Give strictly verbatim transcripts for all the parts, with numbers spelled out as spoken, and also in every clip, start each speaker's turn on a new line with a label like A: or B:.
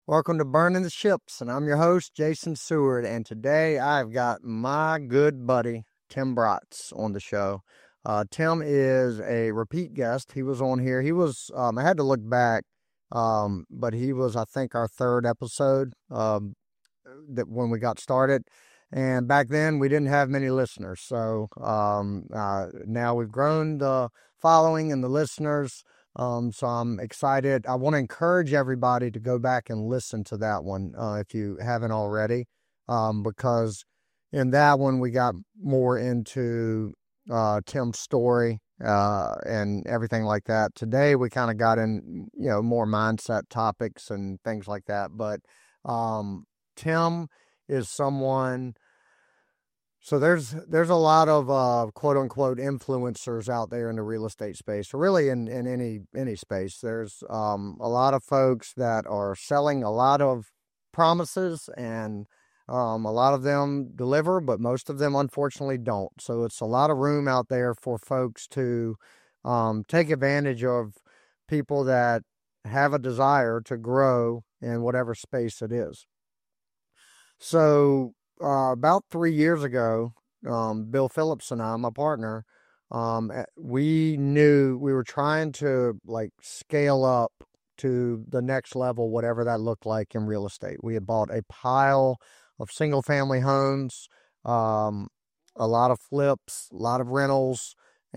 A: Welcome to Burning the Ships, and I'm your host, Jason Seward, and today I've got my good buddy, Tim Bratz, on the show. Uh, Tim is a repeat guest. He was on here. He was, um, I had to look back, um, but he was, I think, our third episode um, that when we got started. And back then, we didn't have many listeners. So um, uh, now we've grown the following and the listeners. Um, so I'm excited. I want to encourage everybody to go back and listen to that one uh, if you haven't already, um, because in that one we got more into uh, Tim's story uh, and everything like that. Today we kind of got in, you know, more mindset topics and things like that. But um, Tim is someone. So there's there's a lot of uh, quote unquote influencers out there in the real estate space, or really in, in any any space. There's um, a lot of folks that are selling a lot of promises, and um, a lot of them deliver, but most of them unfortunately don't. So it's a lot of room out there for folks to um, take advantage of people that have a desire to grow in whatever space it is. So Uh, about three years ago, um, Bill Phillips and I, my partner, um, we knew we were trying to like scale up to the next level, whatever that looked like in real estate. We had bought a pile of single family homes, um, a lot of flips, a lot of rentals,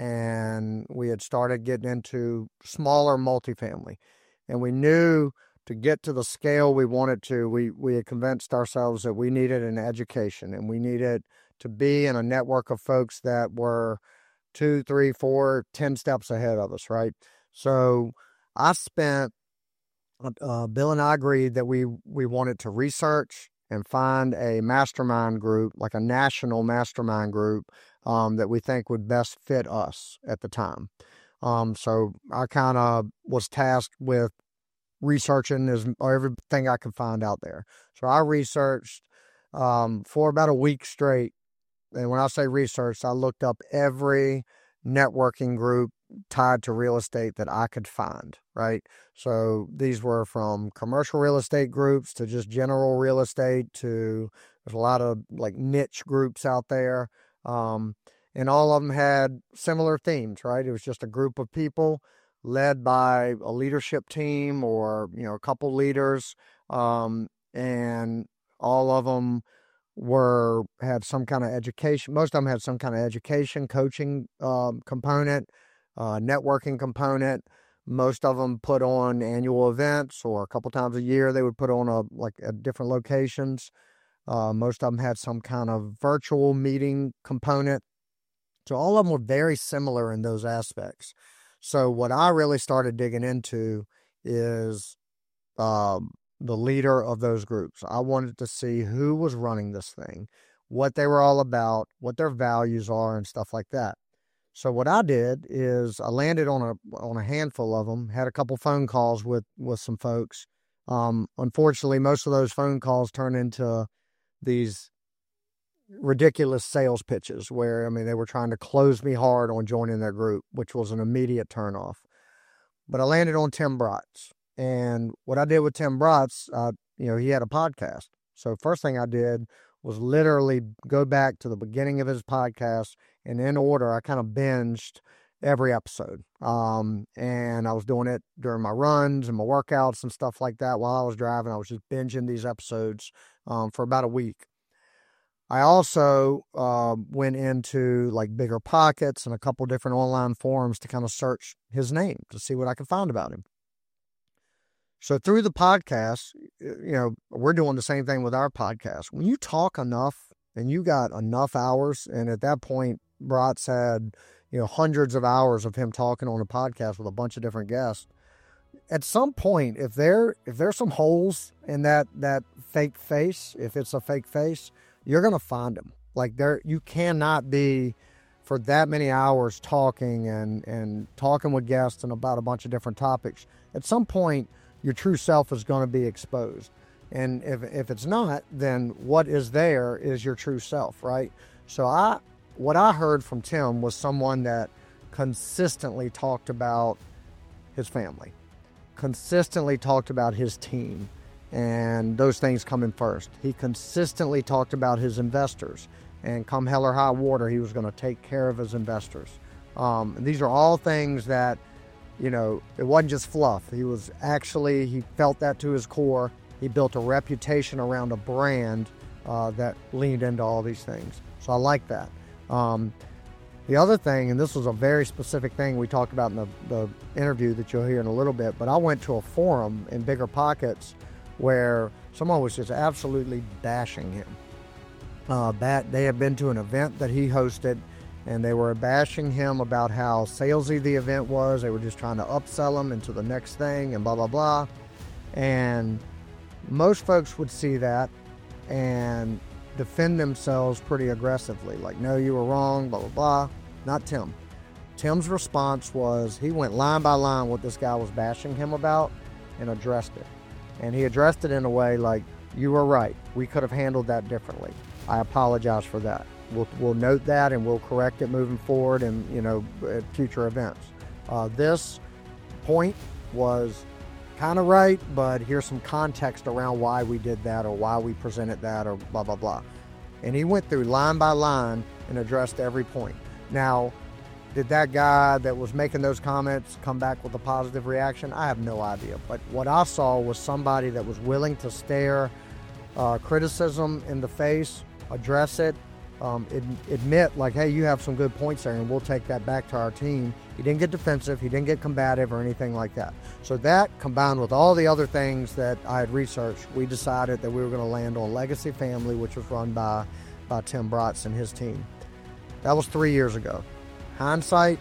A: and we had started getting into smaller multifamily. And we knew to get to the scale we wanted to, we, we had convinced ourselves that we needed an education, and we needed to be in a network of folks that were two, three, four, ten steps ahead of us, right? So I spent, uh, Bill and I agreed that we, we wanted to research and find a mastermind group, like a national mastermind group, um, that we think would best fit us at the time. Um, so I kind of was tasked with researching is everything I could find out there. So I researched um, for about a week straight. And when I say research, I looked up every networking group tied to real estate that I could find, right? So these were from commercial real estate groups to just general real estate to there's a lot of like niche groups out there. Um, and all of them had similar themes, right? It was just a group of people led by a leadership team or, you know, a couple leaders. Um, and all of them were, had some kind of education. Most of them had some kind of education, coaching um, component, uh, networking component. Most of them put on annual events, or a couple times a year they would put on a, like at different locations. Uh, most of them had some kind of virtual meeting component. So all of them were very similar in those aspects. So what I really started digging into is um, the leader of those groups. I wanted to see who was running this thing, what they were all about, what their values are, and stuff like that. So what I did is I landed on a on a handful of them, had a couple phone calls with, with some folks. Um, unfortunately, most of those phone calls turned into these ridiculous sales pitches where, I mean, they were trying to close me hard on joining their group, which was an immediate turnoff. But I landed on Tim Bratz. And what I did with Tim Bratz, uh, you know, he had a podcast. So first thing I did was literally go back to the beginning of his podcast, and in order, I kind of binged every episode. Um, and I was doing it during my runs and my workouts and stuff like that. While I was driving, I was just binging these episodes um, for about a week. I also uh, went into like Bigger Pockets and a couple different online forums to kind of search his name to see what I could find about him. So through the podcast, you know, we're doing the same thing with our podcast. When you talk enough and you got enough hours, and at that point, Bratz had, you know, hundreds of hours of him talking on a podcast with a bunch of different guests. At some point, if there if there's some holes in that that fake face, if it's a fake face, you're going to find them. Like there, you cannot be for that many hours talking and, and talking with guests and about a bunch of different topics. At some point, your true self is going to be exposed. And if, if it's not, then what is there is your true self, right? So I, what I heard from Tim was someone that consistently talked about his family, consistently talked about his team, and those things come in first. He consistently talked about his investors, and come hell or high water, he was going to take care of his investors. Um, and these are all things that, you know, it wasn't just fluff. He was actually, he felt that to his core. He built a reputation around a brand uh, that leaned into all these things. So I like that. Um, the other thing, and this was a very specific thing we talked about in the, the interview that you'll hear in a little bit, but I went to a forum in Bigger Pockets where someone was just absolutely bashing him. Uh, bat, they had been to an event that he hosted, and they were bashing him about how salesy the event was. They were just trying to upsell him into the next thing and blah, blah, blah. And most folks would see that and defend themselves pretty aggressively. Like, no, you were wrong, blah, blah, blah. Not Tim. Tim's response was he went line by line what this guy was bashing him about and addressed it. And he addressed it in a way like, you were right. We could have handled that differently. I apologize for that. We'll, we'll note that and we'll correct it moving forward and, you know, at future events. Uh, this point was kind of right, but here's some context around why we did that or why we presented that or blah, blah, blah. And he went through line by line and addressed every point. Now, did that guy that was making those comments come back with a positive reaction? I have no idea. But what I saw was somebody that was willing to stare uh, criticism in the face, address it, um, ad- admit like, hey, you have some good points there and we'll take that back to our team. He didn't get defensive. He didn't get combative or anything like that. So that combined with all the other things that I had researched, we decided that we were going to land on Legacy Family, which was run by, by Tim Bratz and his team. That was three years ago. Hindsight,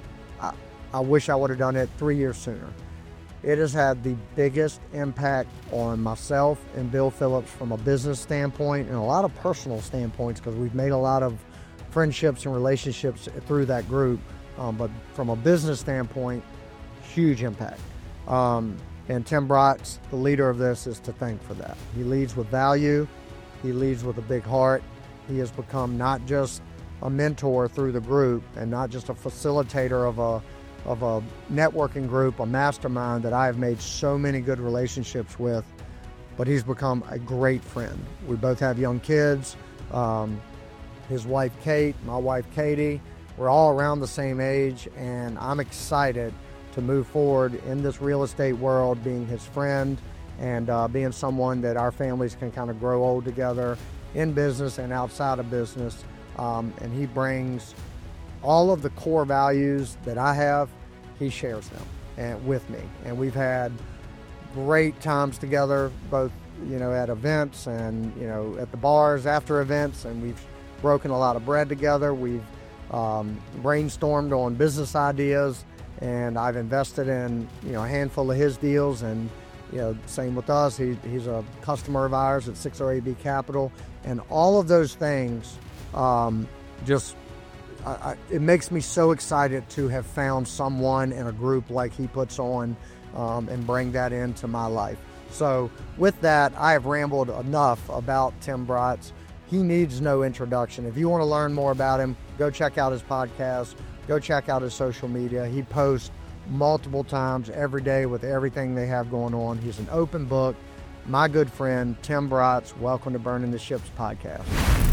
A: I, I wish I would have done it three years sooner. It has had the biggest impact on myself and Bill Phillips from a business standpoint and a lot of personal standpoints because we've made a lot of friendships and relationships through that group. Um, but from a business standpoint, huge impact. Um, and Tim Bratz, the leader of this, is to thank for that. He leads with value. He leads with a big heart. He has become not just a mentor through the group and not just a facilitator of a of a networking group, a mastermind that I have made so many good relationships with, but he's become a great friend. We both have young kids. Um, his wife, Kate, my wife, Katie, we're all around the same age, and I'm excited to move forward in this real estate world, being his friend and uh, being someone that our families can kind of grow old together in business and outside of business. Um, and he brings all of the core values that I have, he shares them and with me. And we've had great times together, both, you know, at events and, you know, at the bars after events, and we've broken a lot of bread together. We've um, brainstormed on business ideas, and I've invested in, you know, a handful of his deals, and, you know, same with us. He, he's a customer of ours at six oh eight B Capital, and all of those things um, just I, I, it makes me so excited to have found someone in a group like he puts on um, and bring that into my life. So with that, I have rambled enough about Tim Bratz. He needs no introduction. If you want to learn more about him, go check out his podcast, go check out his social media. He posts multiple times every day with everything they have going on. He's an open book. My good friend, Tim Bratz, welcome to Burning the Ships podcast.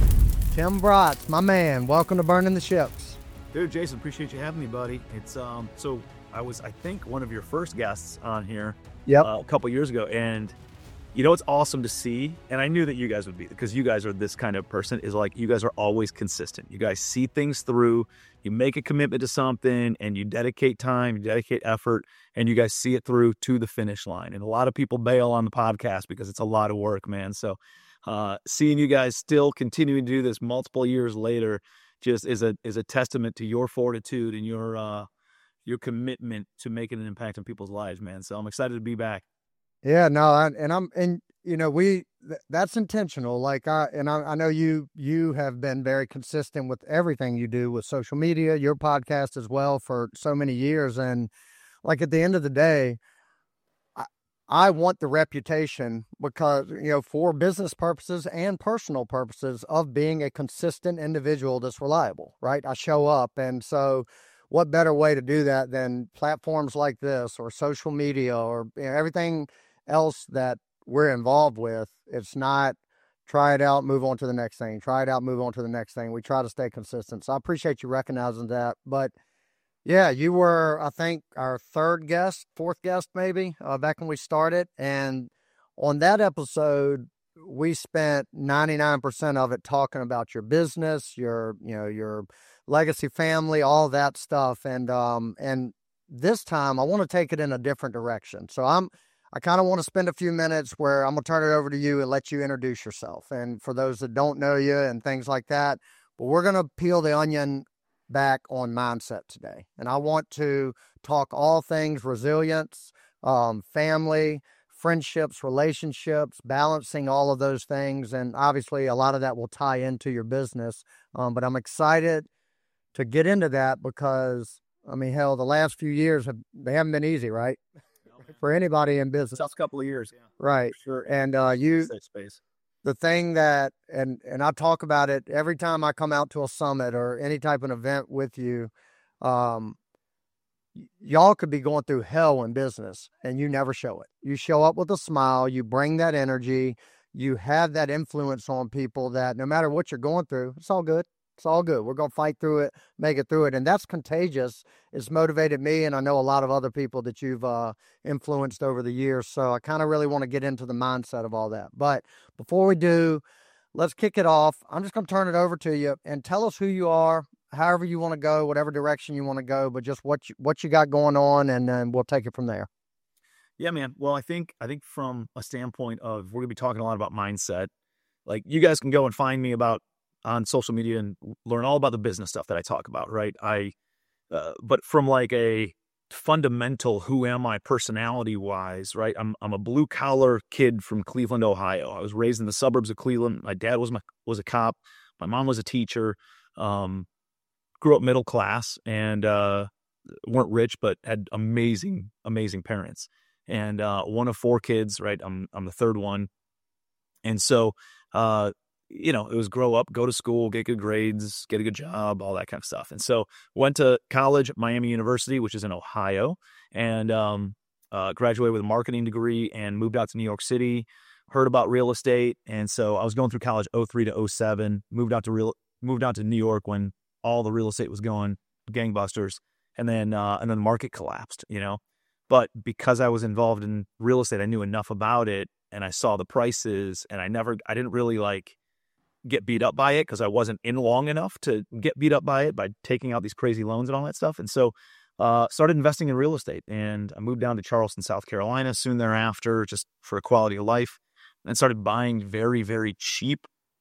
A: Tim Bratz, my man, welcome to Burning the Ships.
B: Dude, Jason, appreciate you having me, buddy. It's um, so I was, I think, one of your first guests on here
A: yep.
B: uh, a couple years ago, and you know, it's awesome to see, and I knew that you guys would be, because you guys are this kind of person, is like, you guys are always consistent. You guys see things through, you make a commitment to something, and you dedicate time, you dedicate effort, and you guys see it through to the finish line. And a lot of people bail on the podcast because it's a lot of work, man. So uh, seeing you guys still continuing to do this multiple years later just is a is a testament to your fortitude and your uh, your commitment to making an impact on people's lives, man. So I'm excited to be back.
A: Yeah, no, I, and I'm, and you know, we, th- that's intentional. Like I, and I, I know you, you have been very consistent with everything you do with social media, your podcast as well for so many years. And like, at the end of the day, I, I want the reputation because, you know, for business purposes and personal purposes of being a consistent individual that's reliable, right? I show up. And so what better way to do that than platforms like this or social media or, you know, everything else that we're involved with, it's not try it out, move on to the next thing, try it out, move on to the next thing. We try to stay consistent. So I appreciate you recognizing that. But yeah, you were, I think, our third guest, fourth guest maybe, uh, back when we started. And on that episode, we spent ninety-nine percent of it talking about your business, your, you know, your legacy family, all that stuff. And, um, and this time I want to take it in a different direction. So I'm, I kind of want to spend a few minutes where I'm going to turn it over to you and let you introduce yourself. And for those that don't know you and things like that, but we're going to peel the onion back on mindset today. And I want to talk all things resilience, um, family, friendships, relationships, balancing all of those things. And obviously a lot of that will tie into your business. Um, but I'm excited to get into that because, I mean, hell, the last few years, have they haven't been easy, right? For anybody in business.
B: Last couple of years. Yeah.
A: Right.
B: Sure.
A: And uh, you,
B: Safe space.
A: the thing that, and, and I talk about it every time I come out to a summit or any type of event with you, um, y- y'all could be going through hell in business and you never show it. You show up with a smile, you bring that energy, you have that influence on people that no matter what you're going through, it's all good. It's all good. We're going to fight through it, make it through it. And that's contagious. It's motivated me. And I know a lot of other people that you've uh, influenced over the years. So I kind of really want to get into the mindset of all that. But before we do, let's kick it off. I'm just going to turn it over to you and tell us who you are, however you want to go, whatever direction you want to go, but just what you, what you got going on. And then we'll take it from there.
B: Yeah, man. Well, I think, I think from a standpoint of, we're going to be talking a lot about mindset. Like you guys can go and find me about on social media and learn all about the business stuff that I talk about, right? I, uh, but from like a fundamental, who am I personality wise, right? I'm, I'm a blue collar kid from Cleveland, Ohio. I was raised in the suburbs of Cleveland. My dad was my, was a cop. My mom was a teacher. Um, grew up middle class and, uh, weren't rich, but had amazing, amazing parents. And, uh, one of four kids, right? I'm, I'm the third one. And so, uh, you know, it was grow up, go to school, get good grades, get a good job, all that kind of stuff. And so went to college at Miami University, which is in Ohio, and um, uh, graduated with a marketing degree and moved out to New York City, heard about real estate. And so I was going through college oh three to oh seven, moved out to real, moved out to New York when all the real estate was going gangbusters. And then, uh, and then the market collapsed, you know, but because I was involved in real estate, I knew enough about it and I saw the prices and I never, I didn't really like get beat up by it because I wasn't in long enough to get beat up by it by taking out these crazy loans and all that stuff. And so uh, started investing in real estate and I moved down to Charleston, South Carolina soon thereafter, just for a quality of life, and started buying very, very cheap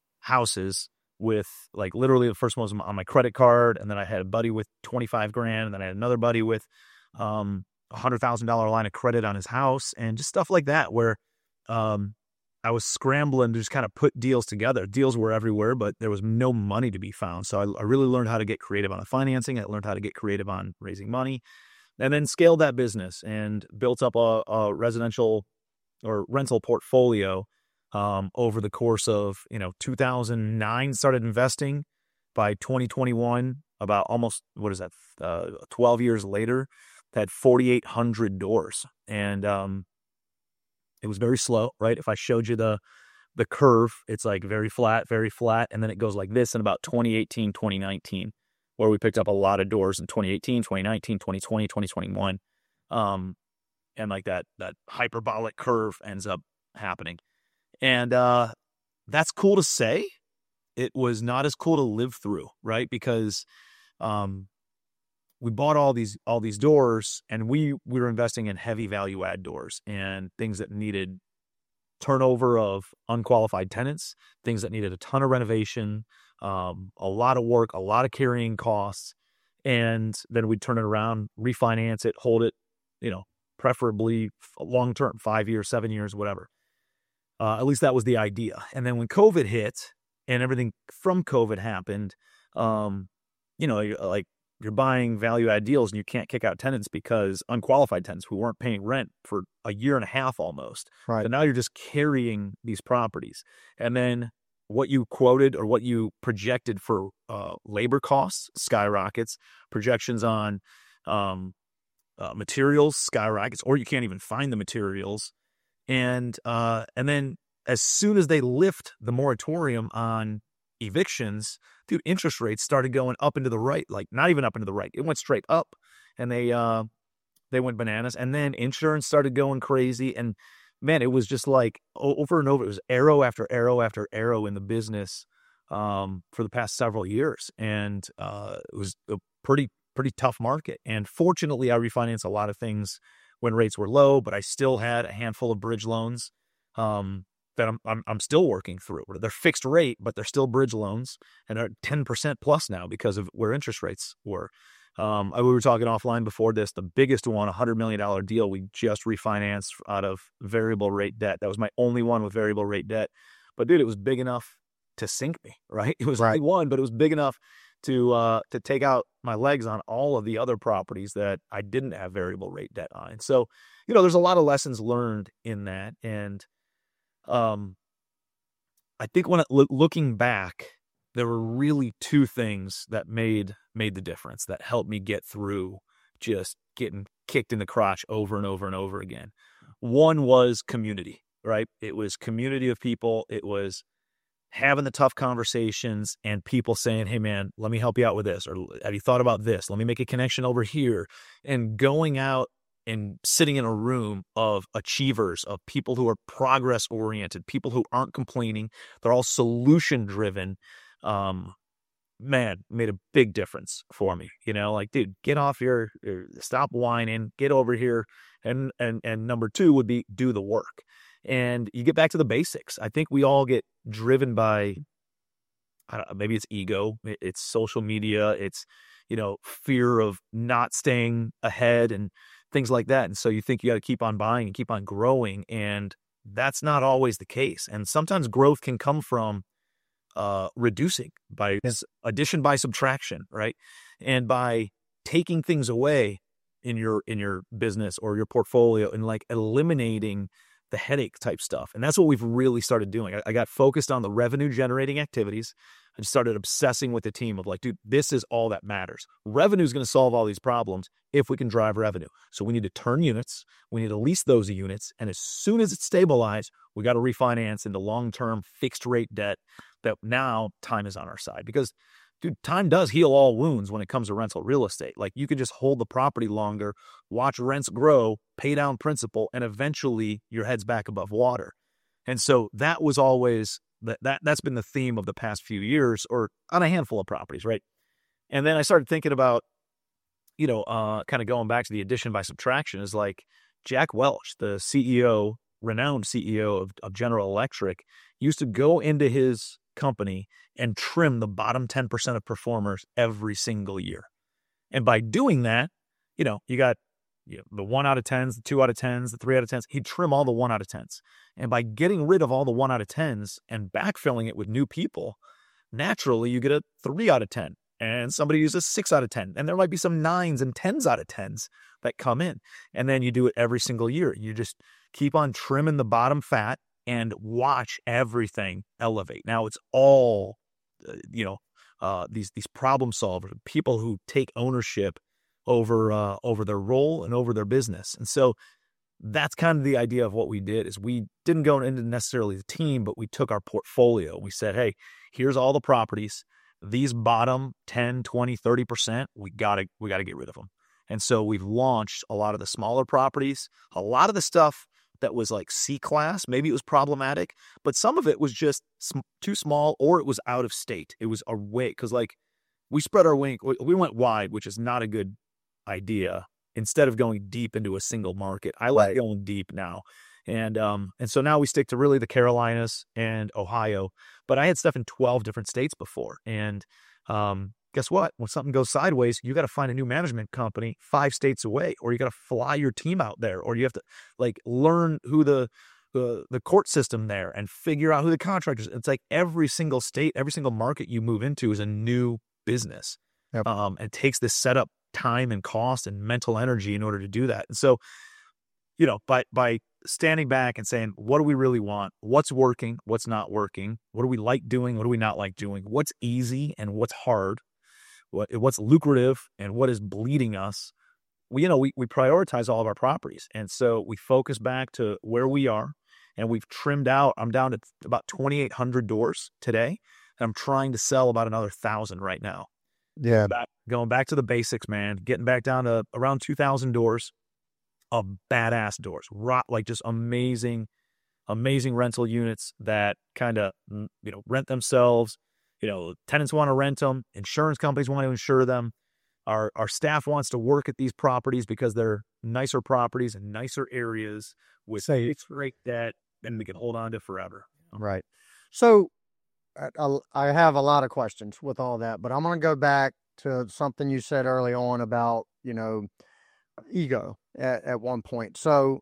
B: houses with like literally the first one was on my credit card. And then I had a buddy with twenty-five grand. And then I had another buddy with um, a hundred thousand dollar line of credit on his house and just stuff like that where um, I was scrambling to just kind of put deals together. Deals were everywhere, but there was no money to be found. So I, I really learned how to get creative on the financing. I learned how to get creative on raising money and then scaled that business and built up a, a residential or rental portfolio um, over the course of, you know, two thousand nine, started investing. By twenty twenty-one, about almost, what is that, uh, twelve years later, had forty-eight hundred doors. And, um, it was very slow, right? If I showed you the the curve, it's like very flat, very flat. And then it goes like this in about twenty eighteen, twenty nineteen, where we picked up a lot of doors in twenty eighteen, twenty nineteen, twenty twenty, twenty twenty-one. Um, and like that, that hyperbolic curve ends up happening. And uh, that's cool to say. It was not as cool to live through, right? Because um, we bought all these all these doors, and we we were investing in heavy value add doors and things that needed turnover of unqualified tenants, things that needed a ton of renovation, um, a lot of work, a lot of carrying costs, and then we'd turn it around, refinance it, hold it, you know, preferably long term, five years, seven years, whatever. Uh, at least that was the idea. And then when COVID hit and everything from COVID happened, um, you know, like you're buying value add deals and you can't kick out tenants because unqualified tenants who weren't paying rent for a year and a half almost.
A: Right.
B: So now you're just carrying these properties. And then what you quoted or what you projected for uh, labor costs skyrockets, projections on um, uh, materials skyrockets, or you can't even find the materials. And uh, and then as soon as they lift the moratorium on evictions, dude, interest rates started going up into the right, like not even up into the right. It went straight up, and they uh, they went bananas. And then insurance started going crazy. And man, it was just like over and over. It was arrow after arrow after arrow in the business um, for the past several years. And uh, it was a pretty, pretty tough market. And fortunately, I refinanced a lot of things when rates were low, but I still had a handful of bridge loans um, that I'm, I'm I'm still working through. They're fixed rate, but they're still bridge loans, and they're ten percent plus now because of where interest rates were. Um, we were talking offline before this. The biggest one, a hundred million dollar deal, we just refinanced out of variable rate debt. That was my only one with variable rate debt. But dude, it was big enough to sink me, right? It was
A: Right.
B: only one, but it was big enough to uh, to take out my legs on all of the other properties that I didn't have variable rate debt on. And so, you know, there's a lot of lessons learned in that. And um, I think when it, lo- looking back, there were really two things that made made the difference, that helped me get through just getting kicked in the crotch over and over and over again. One was community, right? It was community of people. It was having the tough conversations and people saying, hey man, let me help you out with this. Or have you thought about this? Let me make a connection over here. And going out and sitting in a room of achievers, of people who are progress oriented, people who aren't complaining. They're all solution driven. Um, man, made a big difference for me. You know, like, dude, get off your, your stop whining, get over here. And, and, and number two would be do the work. And you get back to the basics. I think we all get driven by, I don't know, maybe it's ego, it's social media, it's, you know, fear of not staying ahead and things like that. And so you think you got to keep on buying and keep on growing. And that's not always the case. And sometimes growth can come from uh, reducing by
A: Yeah.
B: addition by subtraction, right? And by taking things away in your in your business or your portfolio and like eliminating the headache type stuff. And that's what we've really started doing. I, I got focused on the revenue generating activities. I just started obsessing with the team of like, dude, this is all that matters. Revenue is going to solve all these problems if we can drive revenue. So we need to turn units. We need to lease those units. And as soon as it's stabilized, we got to refinance into long-term fixed rate debt that now time is on our side. Because dude, time does heal all wounds when it comes to rental real estate. Like you can just hold the property longer, watch rents grow, pay down principal, and eventually your head's back above water. And so that was always that, that that's been the theme of the past few years, or on a handful of properties, right? And then I started thinking about, you know, uh, kind of going back to the addition by subtraction is like Jack Welch, the C E O, renowned C E O of, of General Electric, used to go into his company and trim the bottom ten percent of performers every single year. And by doing that, you know, you got you know, the one out of tens, the two out of tens, the three out of tens. He'd trim all the one out of tens. And by getting rid of all the one out of tens and backfilling it with new people, naturally you get a three out of ten. And somebody uses six out of ten. And there might be some nines and tens out of tens that come in. And then you do it every single year. You just keep on trimming the bottom fat and watch everything elevate. Now it's all, uh, you know, uh, these these problem solvers, people who take ownership over uh, over their role and over their business. And so that's kind of the idea of what we did is we didn't go into necessarily the team, but we took our portfolio. We said, hey, here's all the properties. These bottom ten, twenty, thirty percent, we gotta we gotta get rid of them. And so we've launched a lot of the smaller properties, a lot of the stuff that was like C class. Maybe it was problematic, but some of it was just sm- too small, or it was out of state. It was away because like we spread our wing. We went wide, which is not a good idea. Instead of going deep into a single market, I like
A: Right.
B: going deep now. And um and so now we stick to really the Carolinas and Ohio. But I had stuff in twelve different states before. And um guess what? When something goes sideways, you got to find a new management company five states away, or you got to fly your team out there, or you have to like learn who the the the court system there and figure out who the contractors. It's like every single state, every single market you move into is a new business.
A: Yep.
B: Um, and it takes this setup time and cost and mental energy in order to do that. And so, you know, by by standing back and saying, what do we really want? What's working? What's not working? What do we like doing? What do we not like doing? What's easy and what's hard? What what's lucrative and what is bleeding us? we, you know, we, we prioritize all of our properties. And so we focus back to where we are, and we've trimmed out. I'm down to about twenty-eight hundred doors today. And I'm trying to sell about another thousand right now.
A: Yeah.
B: Back, going back to the basics, man, getting back down to around two thousand doors of badass doors, rock, like just amazing, amazing rental units that kind of, you know, rent themselves. You know, tenants want to rent them. Insurance companies want to insure them. Our our staff wants to work at these properties because they're nicer properties and nicer areas with fixed rate debt, and we can hold on to forever.
A: Right. So I, I have a lot of questions with all that, but I'm going to go back to something you said early on about, you know, ego at, at one point. So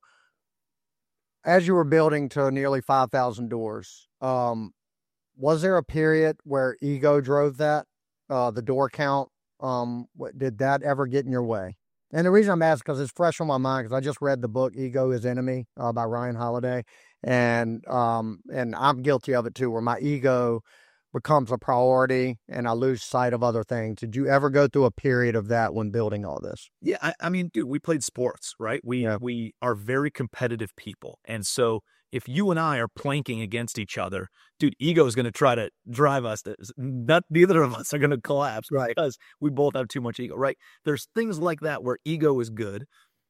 A: as you were building to nearly five thousand doors, um, was there a period where ego drove that, uh, the door count? Um, what, did that ever get in your way? And the reason I'm asking, because it's fresh on my mind, because I just read the book Ego is Enemy uh, by Ryan Holiday, and um, and I'm guilty of it too, where my ego becomes a priority and I lose sight of other things. Did you ever go through a period of that when building all this?
B: Yeah, I, I mean, dude, we played sports, right? We
A: Yeah.
B: we are very competitive people, and so if you and I are planking against each other, dude, ego is going to try to drive us. To, not neither of us are going to collapse,
A: Right.
B: Because we both have too much ego, right? There's things like that where ego is good,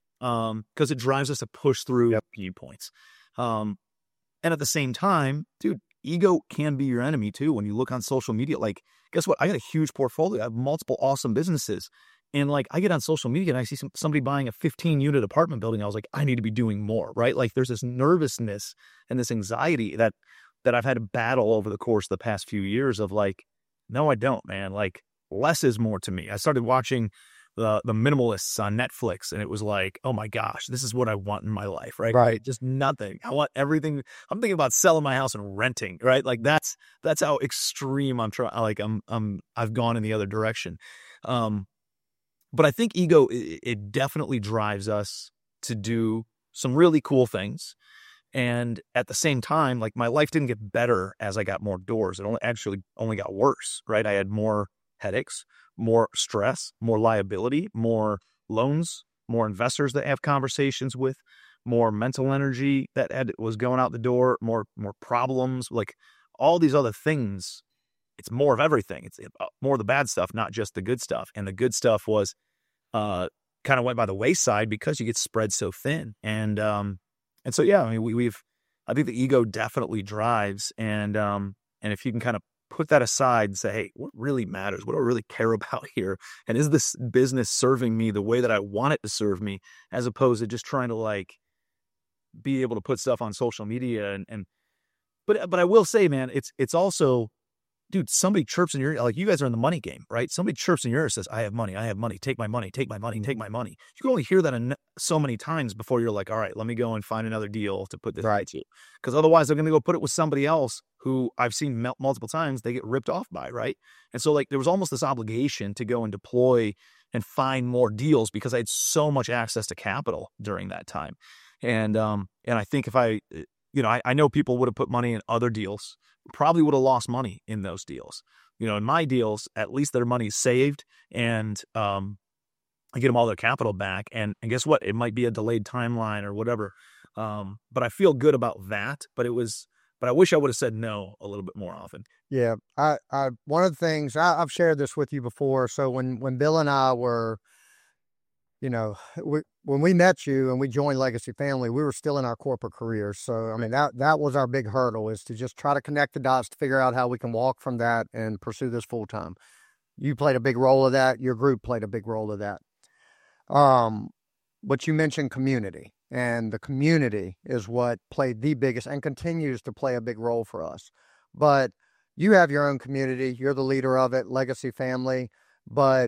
B: um, because it drives us to push through
A: Yep.
B: viewpoints, um, and at the same time, dude, ego can be your enemy too. When you look on social media, like, guess what? I got a huge portfolio. I have multiple awesome businesses. And like, I get on social media and I see some, somebody buying a fifteen unit apartment building. I was like, I need to be doing more, right? Like there's this nervousness and this anxiety that, that I've had to battle over the course of the past few years of like, no, I don't, man. Like less is more to me. I started watching the, the Minimalists on Netflix, and it was like, oh my gosh, this is what I want in my life, right?
A: Right.
B: Just nothing. I want everything. I'm thinking about selling my house and renting, right? Like that's, that's how extreme I'm trying. Like I'm, I'm, I've gone in the other direction. Um, But I think ego, it, it definitely drives us to do some really cool things. And at the same time, like my life didn't get better as I got more doors. It only actually only got worse, right? I had more headaches, more stress, more liability, more loans, more investors that I have conversations with, more mental energy that had, was going out the door, more, more problems, like all these other things. It's more of everything. It's more of the bad stuff, not just the good stuff. And the good stuff was, uh, kind of went by the wayside because you get spread so thin. And, um, and so, yeah, I mean, we, we've, I think the ego definitely drives. And, um, and if you can kind of put that aside and say, hey, what really matters? What do I really care about here? And is this business serving me the way that I want it to serve me, as opposed to just trying to like be able to put stuff on social media and, and, but, but I will say, man, it's, it's also, dude, somebody chirps in your ear, like you guys are in the money game, right? Somebody chirps in your ear and says, I have money, I have money, take my money, take my money, take my money. You can only hear that in so many times before you're like, all right, let me go and find another deal to put this
A: Right.
B: into. Because otherwise they're going to go put it with somebody else who I've seen mul- multiple times, they get ripped off by, right? And so like there was almost this obligation to go and deploy and find more deals because I had so much access to capital during that time. And, um, and I think if I, you know, I, I know people would have put money in other deals, probably would have lost money in those deals. You know, in my deals, at least their money is saved, and um, I get them all their capital back. And, and guess what? It might be a delayed timeline or whatever. Um, but I feel good about that. But it was, but I wish I would have said no a little bit more often.
A: Yeah. I, I, one of the things I, I've shared this with you before. So when, when Bill and I were, you know, we, when we met you and we joined Legacy Family, we were still in our corporate careers. So, I mean, that, that was our big hurdle, is to just try to connect the dots to figure out how we can walk from that and pursue this full time. You played a big role of that. Your group played a big role of that. Um, but you mentioned community, and the community is what played the biggest and continues to play a big role for us. But you have your own community. You're the leader of it, Legacy Family. But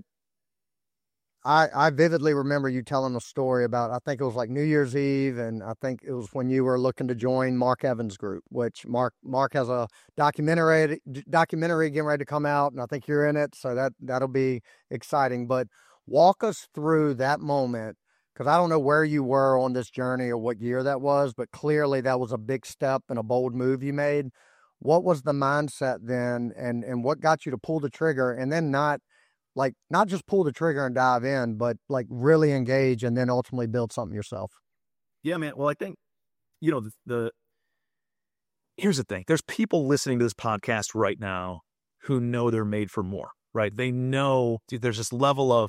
A: I, I vividly remember you telling a story about, I think it was like New Year's Eve, and I think it was when you were looking to join Mark Evans' group, which Mark Mark has a documentary documentary getting ready to come out, and I think you're in it, so that, that'll be exciting. But walk us through that moment, because I don't know where you were on this journey or what year that was, but clearly that was a big step and a bold move you made. What was the mindset then, and, and what got you to pull the trigger and then not like not just pull the trigger and dive in, but like really engage and then ultimately build something yourself.
B: Yeah, man. Well, I think, you know, the, the here's the thing. There's people listening to this podcast right now who know they're made for more, right? They know, dude, there's this level of,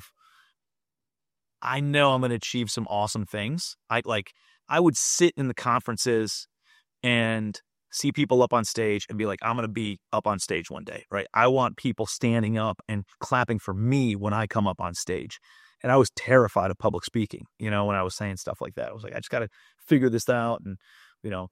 B: I know I'm going to achieve some awesome things. I like, I would sit in the conferences and see people up on stage and be like, I'm going to be up on stage one day, right? I want people standing up and clapping for me when I come up on stage. And I was terrified of public speaking, you know, when I was saying stuff like that. I was like, I just got to figure this out. And, you know,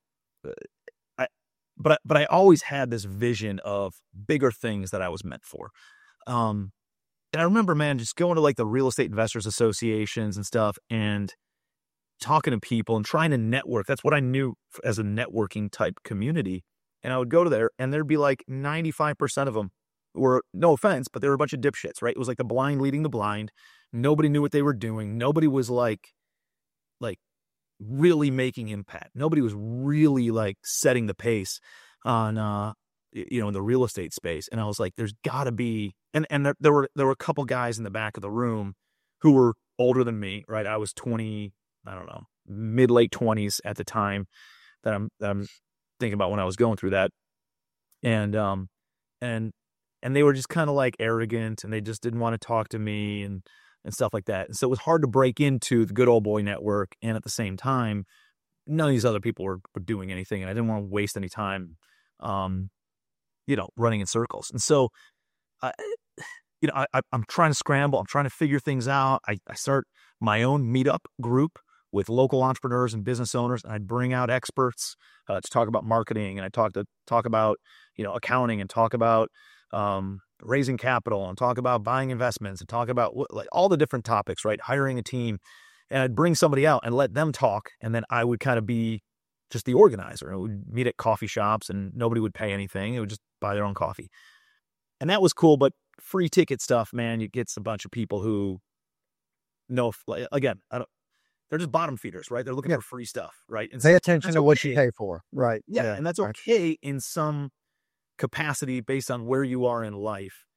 B: I, but, I, but I always had this vision of bigger things that I was meant for. Um, and I remember, man, just going to like the real estate investors associations and stuff and talking to people and trying to network. That's what I knew as a networking type community. And I would go to there and there'd be like ninety-five percent of them were, no offense, but they were a bunch of dipshits, right? It was like the blind leading the blind. Nobody knew what they were doing. Nobody was like, like really making impact. Nobody was really like setting the pace on, uh, you know, in the real estate space. And I was like, there's gotta be, and, and there, there were, there were a couple guys in the back of the room who were older than me, right? I was twenty, I don't know, mid late twenties at the time that I'm, that I'm thinking about when I was going through that. And, um, and, and they were just kind of like arrogant and they just didn't want to talk to me and, and stuff like that. And so it was hard to break into the good old boy network. And at the same time, none of these other people were, were doing anything. And I didn't want to waste any time, um, you know, running in circles. And so, I, you know, I, I'm trying to scramble. I'm trying to figure things out. I, I start my own meetup group with local entrepreneurs and business owners. And I'd bring out experts uh, to talk about marketing. And I talk to talk about, you know, accounting and talk about, um, raising capital and talk about buying investments and talk about what, like all the different topics, right? Hiring a team. And I'd bring somebody out and let them talk. And then I would kind of be just the organizer. I would meet at coffee shops and nobody would pay anything. It would just buy their own coffee. And that was cool. But free ticket stuff, man, you get a bunch of people who know, if, again, I don't, they're just bottom feeders, right? They're looking
A: Yeah.
B: for free stuff, right? And
A: Pay
B: so
A: attention
B: that's
A: to what you
B: okay.
A: pay for. Right.
B: Yeah, and that's
A: right.
B: okay in some capacity based on where you are in life.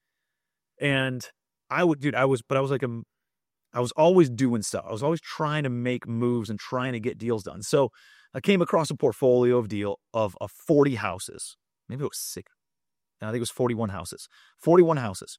B: And I would, dude, I was, but I was like, a, I was always doing stuff. I was always trying to make moves and trying to get deals done. So I came across a portfolio of deal of, of forty houses. Maybe it was six. I think it was forty-one houses. forty-one houses.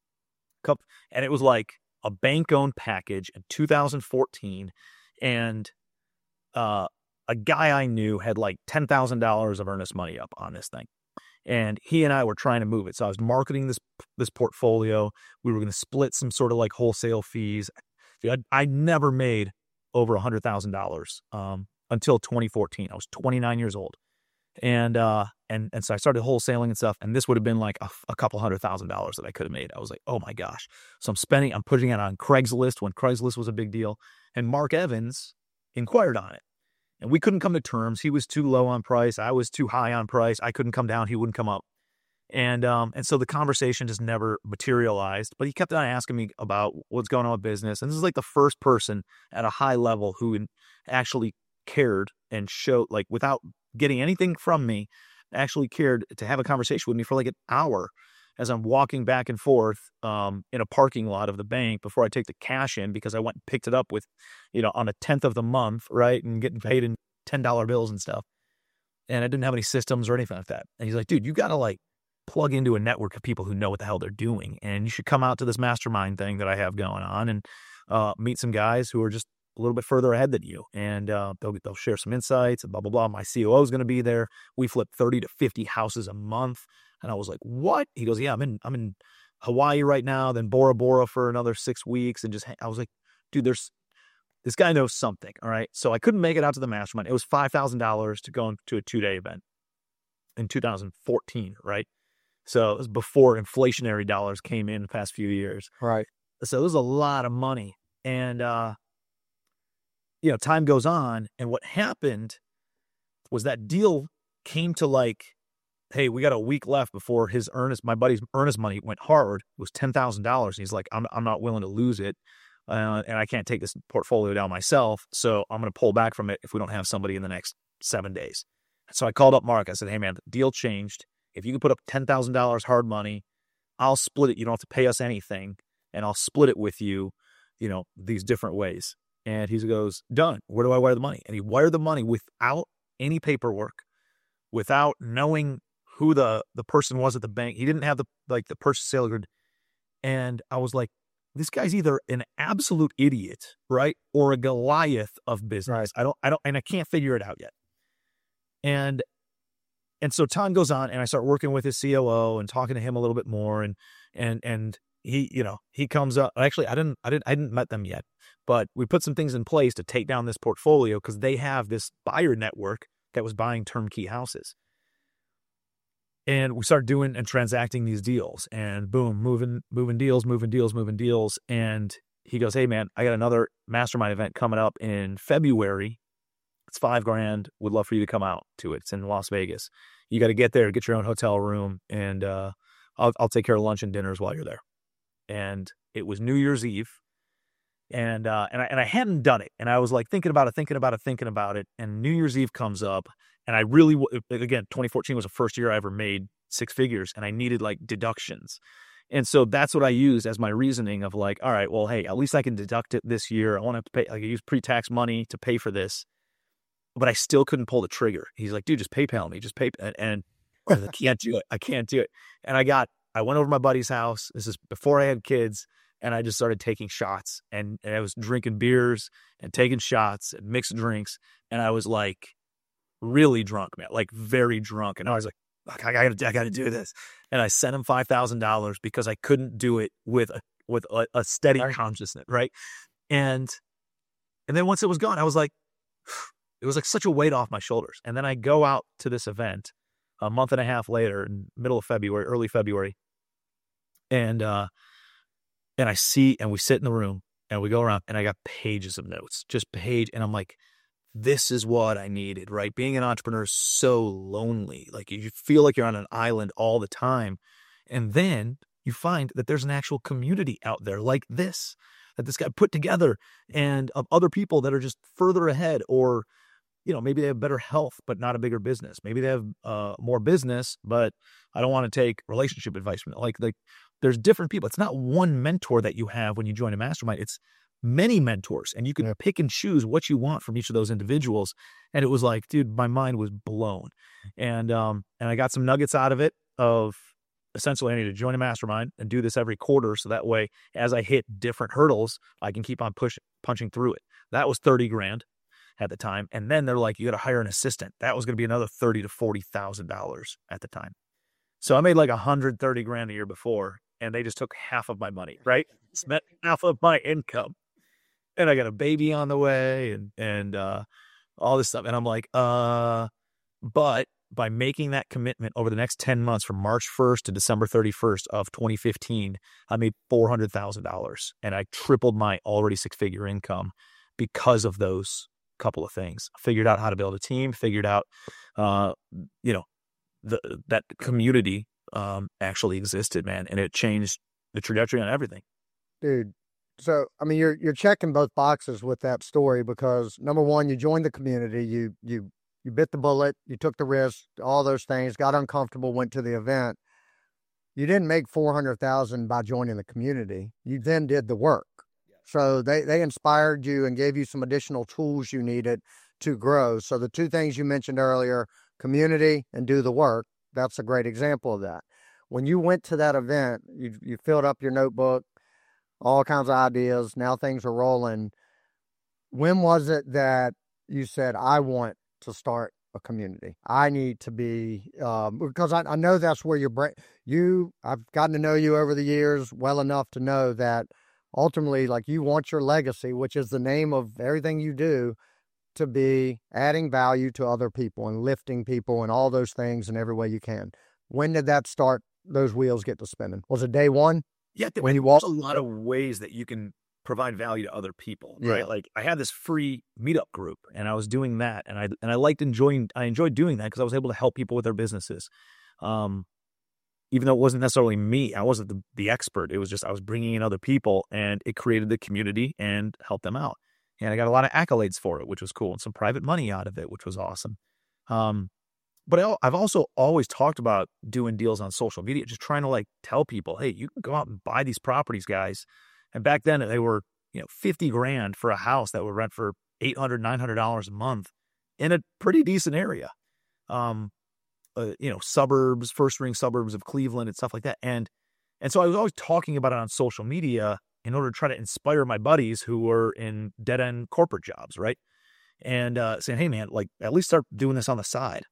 B: And it was like a bank-owned package in two thousand fourteen. And uh, a guy I knew had like ten thousand dollars of earnest money up on this thing. And he and I were trying to move it. So I was marketing this this portfolio. We were going to split some sort of like wholesale fees. Dude, I, I never made over one hundred thousand dollars um, until twenty fourteen. I was twenty-nine years old. And uh, and and so I started wholesaling and stuff. And this would have been like a, a couple hundred thousand dollars that I could have made. I was like, oh my gosh. So I'm spending, I'm putting it on Craigslist when Craigslist was a big deal. And Mark Evans inquired on it. And we couldn't come to terms. He was too low on price. I was too high on price. I couldn't come down. He wouldn't come up. And um, and so the conversation just never materialized. But he kept on asking me about what's going on with business. And this is like the first person at a high level who actually cared and showed, like, without getting anything from me, actually cared to have a conversation with me for like an hour as I'm walking back and forth um, in a parking lot of the bank before I take the cash in, because I went and picked it up with, you know, on a tenth of the month, right? And getting paid in ten dollar bills and stuff. And I didn't have any systems or anything like that. And he's like, dude, you got to like plug into a network of people who know what the hell they're doing. And you should come out to this mastermind thing that I have going on and uh, meet some guys who are just a little bit further ahead than you. And uh, they'll, they'll share some insights and blah, blah, blah. My C O O is going to be there. We flip thirty to fifty houses a month. And I was like, what? He goes, yeah, I'm in, I'm in Hawaii right now, then Bora Bora for another six weeks. And just, I was like, dude, there's, this guy knows something. All right. So I couldn't make it out to the mastermind. It was five thousand dollars to go to a two day event in two thousand fourteen. Right. So it was before inflationary dollars came in the past few years.
A: Right.
B: So it was a lot of money. And, uh, you know, time goes on. And what happened was that deal came to like, hey, we got a week left before his earnest, my buddy's earnest money went hard. It was ten thousand dollars. He's like, I'm I'm not willing to lose it. Uh, and I can't take this portfolio down myself. So I'm going to pull back from it if we don't have somebody in the next seven days. So I called up Mark. I said, hey, man, the deal changed. If you can put up ten thousand dollars hard money, I'll split it. You don't have to pay us anything. and I'll split it with you, you know, these different ways. And he goes, done. Where do I wire the money? And he wired the money without any paperwork, without knowing who the, the person was at the bank. He didn't have the, like the purchase sale agreement. And I was like, this guy's either an absolute idiot, right? Or a Goliath of business.
A: Right.
B: I don't, I don't, and I can't figure it out yet. And, and so time goes on and I start working with his C O O and talking to him a little bit more. And, and, and he, you know, he comes up, actually, I didn't, I didn't, I didn't met them yet, but we put some things in place to take down this portfolio because they have this buyer network that was buying turnkey houses. And we started doing and transacting these deals and boom, moving, moving deals, moving deals, moving deals. And he goes, hey man, I got another mastermind event coming up in February. It's five grand. Would love for you to come out to it. It's in Las Vegas. You got to get there, get your own hotel room. And, uh, I'll, I'll take care of lunch and dinners while you're there. And it was New Year's Eve. And, uh, and I, and I hadn't done it. And I was like thinking about it, thinking about it, thinking about it. And New Year's Eve comes up. And I really, again, twenty fourteen was the first year I ever made six figures and I needed like deductions. And so that's what I used as my reasoning of like, all right, well, hey, at least I can deduct it this year. I won't have to pay, like I use pre-tax money to pay for this, but I still couldn't pull the trigger. He's like, dude, just PayPal me, just pay. And, and I was like, I can't do it. I can't do it. And I got, I went over to my buddy's house. This is before I had kids. And I just started taking shots and, and I was drinking beers and taking shots and mixed drinks. And I was like, really drunk, man, like very drunk. And I was like, I gotta, I gotta do this. And I sent him five thousand dollars because I couldn't do it with a, with a, a steady consciousness. Right. And, and then once it was gone, I was like, it was like such a weight off my shoulders. And then I go out to this event a month and a half later in middle of February, early February. And, uh, and I see, and we sit in the room and we go around and I got pages of notes, just page. And I'm like, this is what I needed, right? Being an entrepreneur is so lonely. Like you feel like you're on an island all the time. And then you find that there's an actual community out there like this, that this guy put together and of other people that are just further ahead or, you know, maybe they have better health, but not a bigger business. Maybe they have uh, more business, but I don't want to take relationship advice from it. Like, like there's different people. It's not one mentor that you have when you join a mastermind. It's many mentors, and you can yeah. pick and choose what you want from each of those individuals. And it was like, dude, my mind was blown. And, um, and I got some nuggets out of it of essentially I need to join a mastermind and do this every quarter. So that way, as I hit different hurdles, I can keep on pushing, punching through it. That was thirty grand at the time. And then they're like, you got to hire an assistant. That was going to be another thirty to forty thousand dollars at the time. So I made like a hundred thirty grand a year before, and they just took half of my money, right? Spent half of my income. And I got a baby on the way and, and, uh, all this stuff. And I'm like, uh, but by making that commitment over the next ten months from March first to December thirty-first of twenty fifteen, I made four hundred thousand dollars and I tripled my already six figure income because of those couple of things. I figured out how to build a team, figured out, uh, you know, the, that community, um, actually existed, man. And it changed the trajectory on everything.
A: Dude. So, I mean, you're, you're checking both boxes with that story because number one, you joined the community, you, you, you bit the bullet, you took the risk, all those things, got uncomfortable, went to the event. You didn't make four hundred thousand by joining the community. You then did the work. So they, they inspired you and gave you some additional tools you needed to grow. So the two things you mentioned earlier, community and do the work, that's a great example of that. When you went to that event, you, you filled up your notebook, all kinds of ideas. Now things are rolling. When was it that you said, I want to start a community? I need to be, um, because I, I know that's where your brain, you, I've gotten to know you over the years well enough to know that ultimately, like you want your legacy, which is the name of everything you do, to be adding value to other people and lifting people and all those things in every way you can. When did that start? Those wheels get to spinning? Was it day one?
B: Yeah, when you walk, there's a lot of ways that you can provide value to other people, right? Yeah. Like I had this free meetup group, and I was doing that, and I and I liked enjoying. I enjoyed doing that because I was able to help people with their businesses, um, even though it wasn't necessarily me. I wasn't the, the expert. It was just I was bringing in other people, and it created the community and helped them out. And I got a lot of accolades for it, which was cool, and some private money out of it, which was awesome. Um, but I, I've also always talked about doing deals on social media, just trying to like tell people, hey, you can go out and buy these properties, guys. And back then they were, you know, fifty grand for a house that would rent for eight hundred, nine hundred dollars a month in a pretty decent area. Um, uh, you know, suburbs, first ring suburbs of Cleveland and stuff like that. And, and so I was always talking about it on social media in order to try to inspire my buddies who were in dead end corporate jobs. Right. And, uh, saying, hey man, like at least start doing this on the side.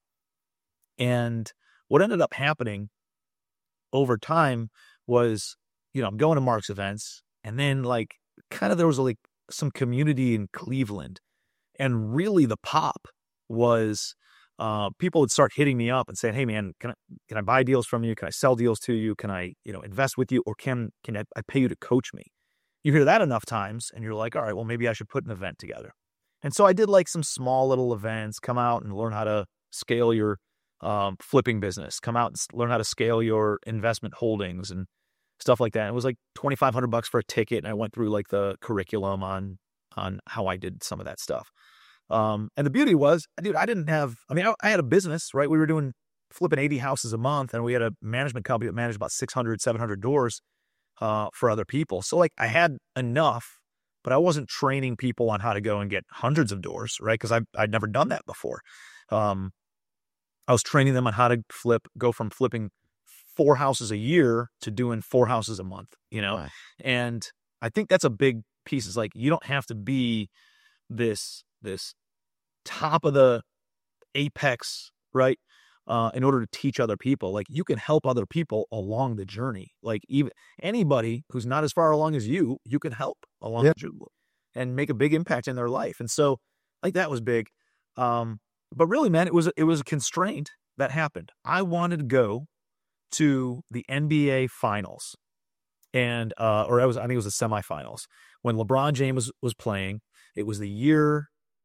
B: And what ended up happening over time was, you know, I'm going to Mark's events, and then like kind of there was like some community in Cleveland, and really the pop was uh, people would start hitting me up and saying, hey man, can I, can I buy deals from you? Can I sell deals to you? Can I, you know, invest with you? Or can, can I, I pay you to coach me? You hear that enough times and you're like, all right, well, maybe I should put an event together. And so I did like some small little events, come out and learn how to scale your um, flipping business, come out and learn how to scale your investment holdings and stuff like that. It was like twenty-five hundred bucks for a ticket. And I went through like the curriculum on, on how I did some of that stuff. Um, and the beauty was, dude, I didn't have, I mean, I, I had a business, right? We were doing flipping eighty houses a month, and we had a management company that managed about six hundred, seven hundred doors, uh, for other people. So like I had enough, but I wasn't training people on how to go and get hundreds of doors, right? Cause I, I'd never done that before. Um, I was training them on how to flip, go from flipping four houses a year to doing four houses a month, you know?
A: Right.
B: And I think that's a big piece. Is like, you don't have to be this, this top of the apex, right? Uh, in order to teach other people. Like, you can help other people along the journey. Like, even anybody who's not as far along as you, you can help along
A: Yeah.
B: the journey and make a big impact in their life. And so like that was big. Um, but really, man, it was, it was a constraint that happened. I wanted to go to the N B A finals, and, uh, or I was, I think it was the semifinals when LeBron James was, was playing. It was the year.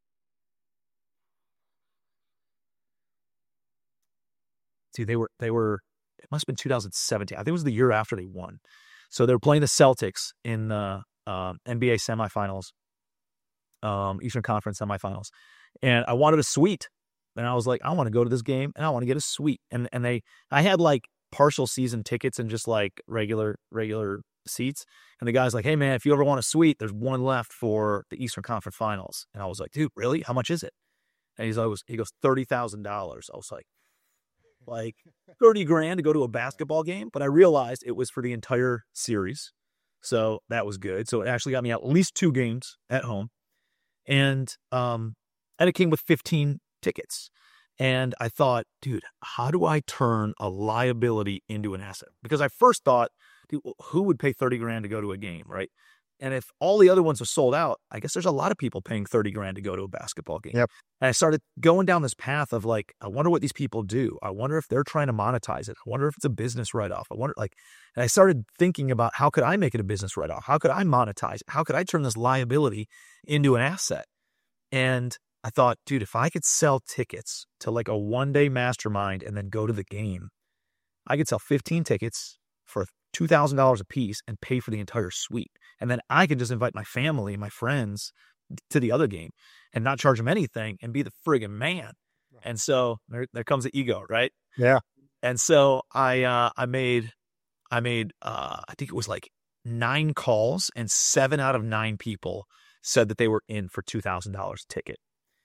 B: See, they were, they were, it must've been two thousand seventeen. I think it was the year after they won. So they were playing the Celtics in the, uh, N B A semifinals, um, Eastern Conference semifinals. And I wanted a suite. And I was like, I want to go to this game and I want to get a suite. And, and they, I had like partial season tickets and just like regular, regular seats. And the guy's like, hey man, if you ever want a suite, there's one left for the Eastern Conference finals. And I was like, dude, really? How much is it? And he's always, he goes, thirty thousand dollars. I was like, like thirty grand to go to a basketball game. But I realized it was for the entire series. So that was good. So it actually got me at least two games at home. And, um, and it came with fifteen tickets. And I thought, dude, how do I turn a liability into an asset? Because I first thought, dude, who would pay thirty grand to go to a game, right? And if all the other ones are sold out, I guess there's a lot of people paying thirty grand to go to a basketball game.
A: Yep.
B: And I started going down this path of like, I wonder what these people do. I wonder if they're trying to monetize it. I wonder if it's a business write-off. I wonder, like, and I started thinking about how could I make it a business write-off? How could I monetize it? How could I turn this liability into an asset? And I thought, dude, if I could sell tickets to like a one-day mastermind and then go to the game, I could sell fifteen tickets for two thousand dollars a piece and pay for the entire suite. And then I could just invite my family and my friends to the other game and not charge them anything and be the friggin' man. And so there, there comes the ego, right?
A: Yeah.
B: And so I, uh, I made, I made, uh, I think it was like nine calls, and seven out of nine people said that they were in for two thousand dollars a ticket.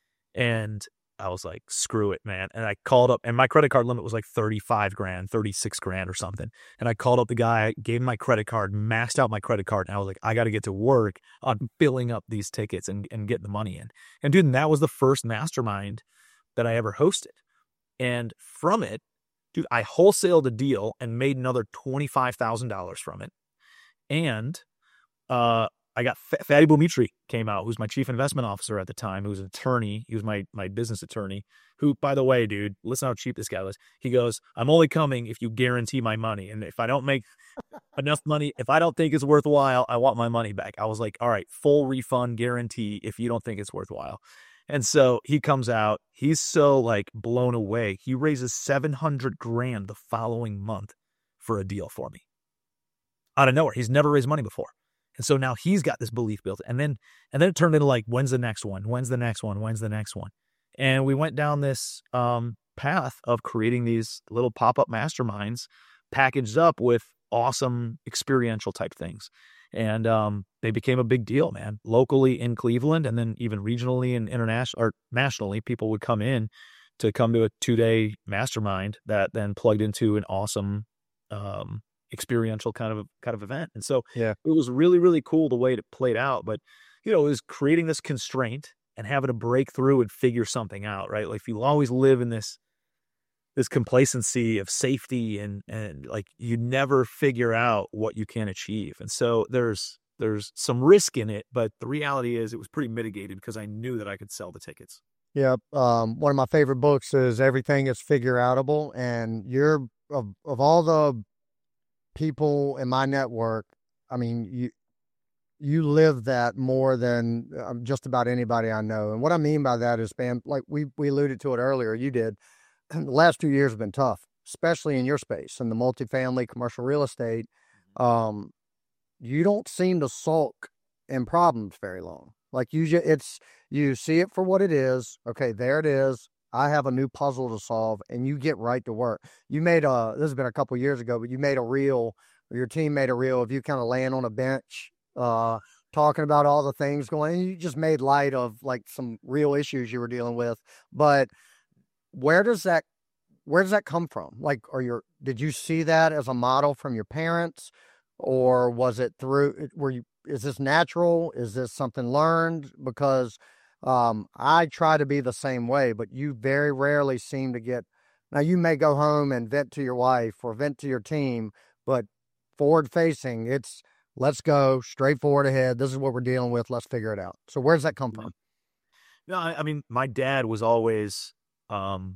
B: And I was like, screw it, man. And I called up, and my credit card limit was like thirty-five grand, thirty-six grand or something. And I called up the guy, gave him my credit card, maxed out my credit card. And I was like, I got to get to work on filling up these tickets and, and getting the money in. And dude, and that was the first mastermind that I ever hosted. And from it, dude, I wholesaled a deal and made another twenty-five thousand dollars from it. And, uh, I got F- Fatty Bumitri came out, who's my chief investment officer at the time, who was an attorney. He was my, my business attorney, who, by the way, dude, listen how cheap this guy was. He goes, I'm only coming if you guarantee my money. And if I don't make enough money, if I don't think it's worthwhile, I want my money back. I was like, all right, full refund guarantee if you don't think it's worthwhile. And so he comes out, he's so like blown away. He raises seven hundred grand the following month for a deal for me. Out of nowhere. He's never raised money before. And so now he's got this belief built. And then, and then it turned into like, when's the next one? When's the next one? When's the next one? And we went down this, um, path of creating these little pop-up masterminds packaged up with awesome experiential type things. And um, they became a big deal, man, locally in Cleveland, and then even regionally and international or nationally, people would come in to come to a two-day mastermind that then plugged into an awesome um, experiential kind of kind of event. And so
A: Yeah.
B: it was really, really cool the way it played out. But, you know, it was creating this constraint and having to break through and figure something out, right? Like, if you always live in this this complacency of safety and and like you never figure out what you can achieve. And so there's there's some risk in it, but the reality is it was pretty mitigated because I knew that I could sell the tickets.
A: Yeah. Um, one of my favorite books is Everything is Figure Outable, and you're of of all the people in my network, I mean, you you live that more than um, just about anybody I know. And what I mean by that is, man, like we we alluded to it earlier, you did. The last two years have been tough, especially in your space, in the multifamily commercial real estate. Um, you don't seem to sulk in problems very long. Like you, ju- it's you see it for what it is. Okay, there it is. I have a new puzzle to solve, and you get right to work. You made a. This has been a couple years ago, but you made a reel. Or your team made a reel of you kind of laying on a bench, uh, talking about all the things going. You just made light of like some real issues you were dealing with, but where does that where does that come from? Like, are your did you see that as a model from your parents, or was it through were you is this natural? Is this something learned? Because um I try to be the same way, but you very rarely seem to get. Now you may go home and vent to your wife or vent to your team, but forward facing, it's let's go straight forward ahead. This is what we're dealing with. Let's figure it out. So where's that come from?
B: No, I, I mean, my dad was always um,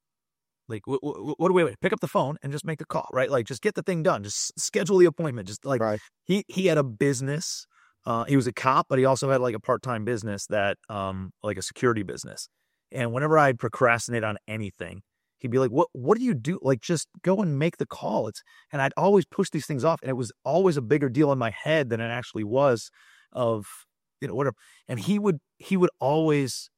B: like, w- w- what do we wait? Pick up the phone and just make the call, right? Like, just get the thing done. Just schedule the appointment. Just like
A: Right.
B: he he had a business. Uh, he was a cop, but he also had like a part time business that, um, like a security business. And whenever I'd procrastinate on anything, he'd be like, "What? What do you do? Like, just go and make the call." It's and I'd always push these things off, and it was always a bigger deal in my head than it actually was. Of you know whatever. And he would he would always,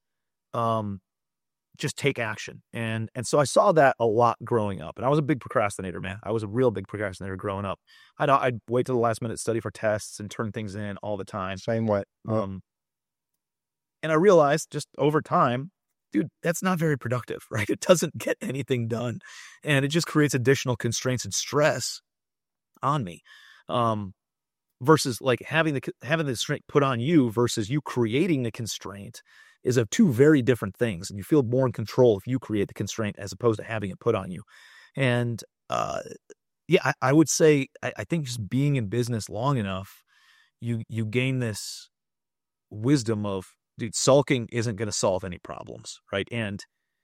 B: um, just take action. And and so I saw that a lot growing up. And I was a big procrastinator, man. I was a real big procrastinator growing up. I'd I'd wait till the last minute, study for tests and turn things in all the time.
A: Same way. Yep.
B: Um, and I realized just over time, dude, that's not very productive, right? It doesn't get anything done, and it just creates additional constraints and stress on me. Um, versus like having the having the constraint put on you versus you creating the constraint is of two very different things. And you feel more in control if you create the constraint as opposed to having it put on you. And uh, yeah, I, I would say I, I think just being in business long enough, you you gain this wisdom of, dude, sulking isn't going to solve any problems, right? And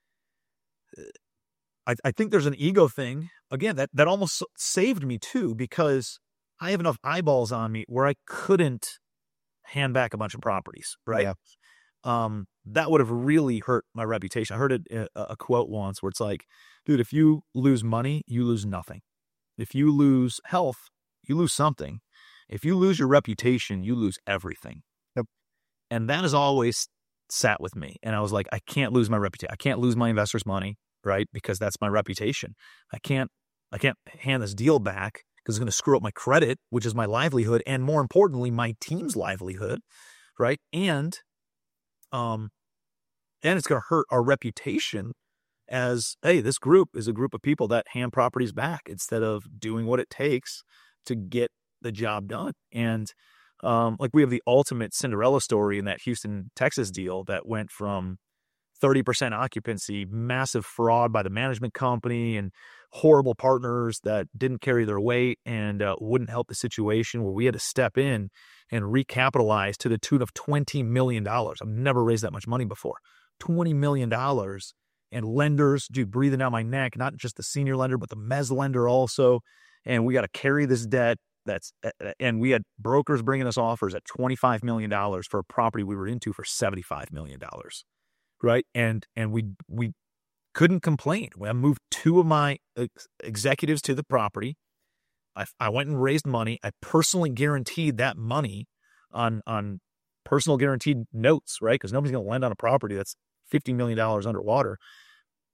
B: I, I think there's an ego thing again that that almost saved me too, because I have enough eyeballs on me where I couldn't hand back a bunch of properties, right?
A: Yeah.
B: Um, that would have really hurt my reputation. I heard it, a, a quote once where it's like, dude, if you lose money, you lose nothing. If you lose health, you lose something. If you lose your reputation, you lose everything.
A: Yep.
B: And that has always sat with me. And I was like, I can't lose my reputation. I can't lose my investors' money, right? Because that's my reputation. I can't, I can't hand this deal back because it's going to screw up my credit, which is my livelihood. And more importantly, my team's livelihood, right? And, um, and it's going to hurt our reputation as, hey, this group is a group of people that hand properties back instead of doing what it takes to get the job done. And um, like we have the ultimate Cinderella story in that Houston, Texas deal that went from thirty percent occupancy, massive fraud by the management company and horrible partners that didn't carry their weight and uh, wouldn't help the situation, where we had to step in and recapitalize to the tune of twenty million dollars. I've never raised that much money before. twenty million dollars. And lenders, dude, breathing down my neck, not just the senior lender, but the mezz lender also. And we got to carry this debt. That's, and we had brokers bringing us offers at twenty-five million dollars for a property we were into for seventy-five million dollars. Right. And, and we, we couldn't complain. I moved two of my ex- executives to the property. I, I went and raised money. I personally guaranteed that money on, on personal guaranteed notes, right? Because nobody's going to lend on a property that's fifty million dollars underwater.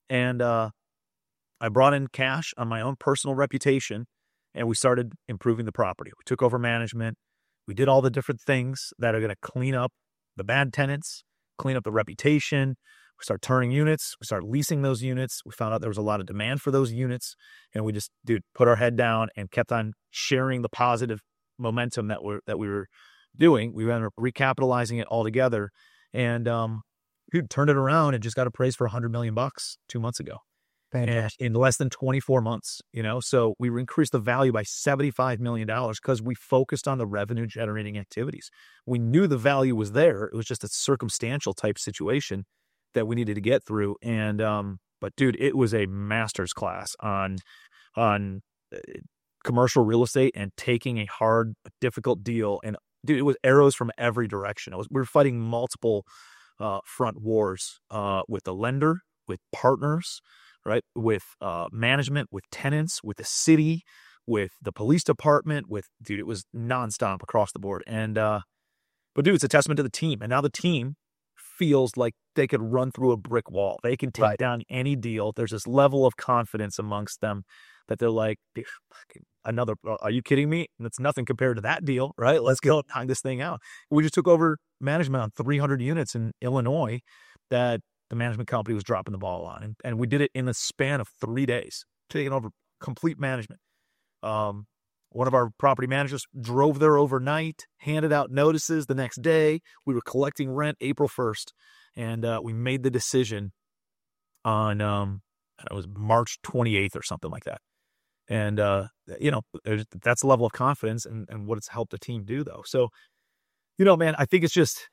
B: And uh, I brought in cash on my own personal reputation, and we started improving the property. We took over management. We did all the different things that are going to clean up the bad tenants, clean up the reputation. We start turning units. We start leasing those units. We found out there was a lot of demand for those units, and we just, dude, put our head down and kept on sharing the positive momentum that we're that we were doing. We ended up recapitalizing it all together, and um, dude, turned it around and just got appraised for a hundred million bucks two months ago. And in less than twenty-four months, you know, so we increased the value by seventy-five million dollars because we focused on the revenue generating activities. We knew the value was there. It was just a circumstantial type situation that we needed to get through. And, um, but dude, it was a master's class on, on uh, commercial real estate and taking a hard, difficult deal. And dude, it was arrows from every direction. It was, we were fighting multiple, uh, front wars, uh, with the lender, with partners, right? With uh, management, with tenants, with the city, with the police department, with, dude, it was nonstop across the board. And, uh, but dude, it's a testament to the team. And now the team feels like they could run through a brick wall. They can take right. down any deal. There's this level of confidence amongst them that they're like, another, are you kidding me? And it's nothing compared to that deal, right? Let's go knock this thing out. We just took over management on three hundred units in Illinois that the management company was dropping the ball on. And, and we did it in the span of three days, taking over complete management. Um, one of our property managers drove there overnight, handed out notices the next day. We were collecting rent April first. And uh, we made the decision on, um, it was March twenty-eighth or something like that. And, uh, you know, that's the level of confidence and, and what it's helped the team do, though. So, you know, man, I think it's just...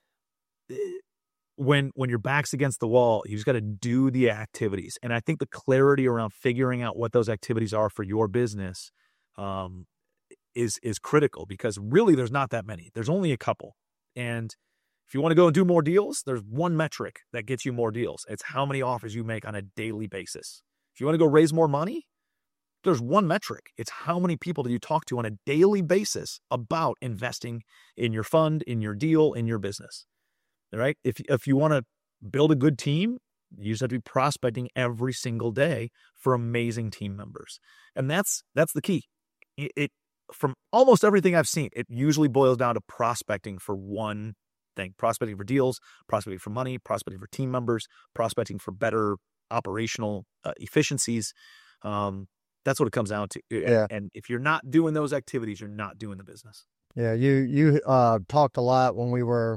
B: When when your back's against the wall, you just got to do the activities. And I think the clarity around figuring out what those activities are for your business um, is is critical, because really there's not that many. There's only a couple. And if you want to go and do more deals, there's one metric that gets you more deals. It's how many offers you make on a daily basis. If you want to go raise more money, there's one metric. It's how many people do you talk to on a daily basis about investing in your fund, in your deal, in your business. Right? If if you want to build a good team, you just have to be prospecting every single day for amazing team members. And that's that's the key. It, it from almost everything I've seen, it usually boils down to prospecting for one thing. Prospecting for deals, prospecting for money, prospecting for team members, prospecting for better operational uh, efficiencies. Um, that's what it comes down to.
A: Yeah.
B: And, and if you're not doing those activities, you're not doing the business.
A: Yeah, you you uh, talked a lot when we were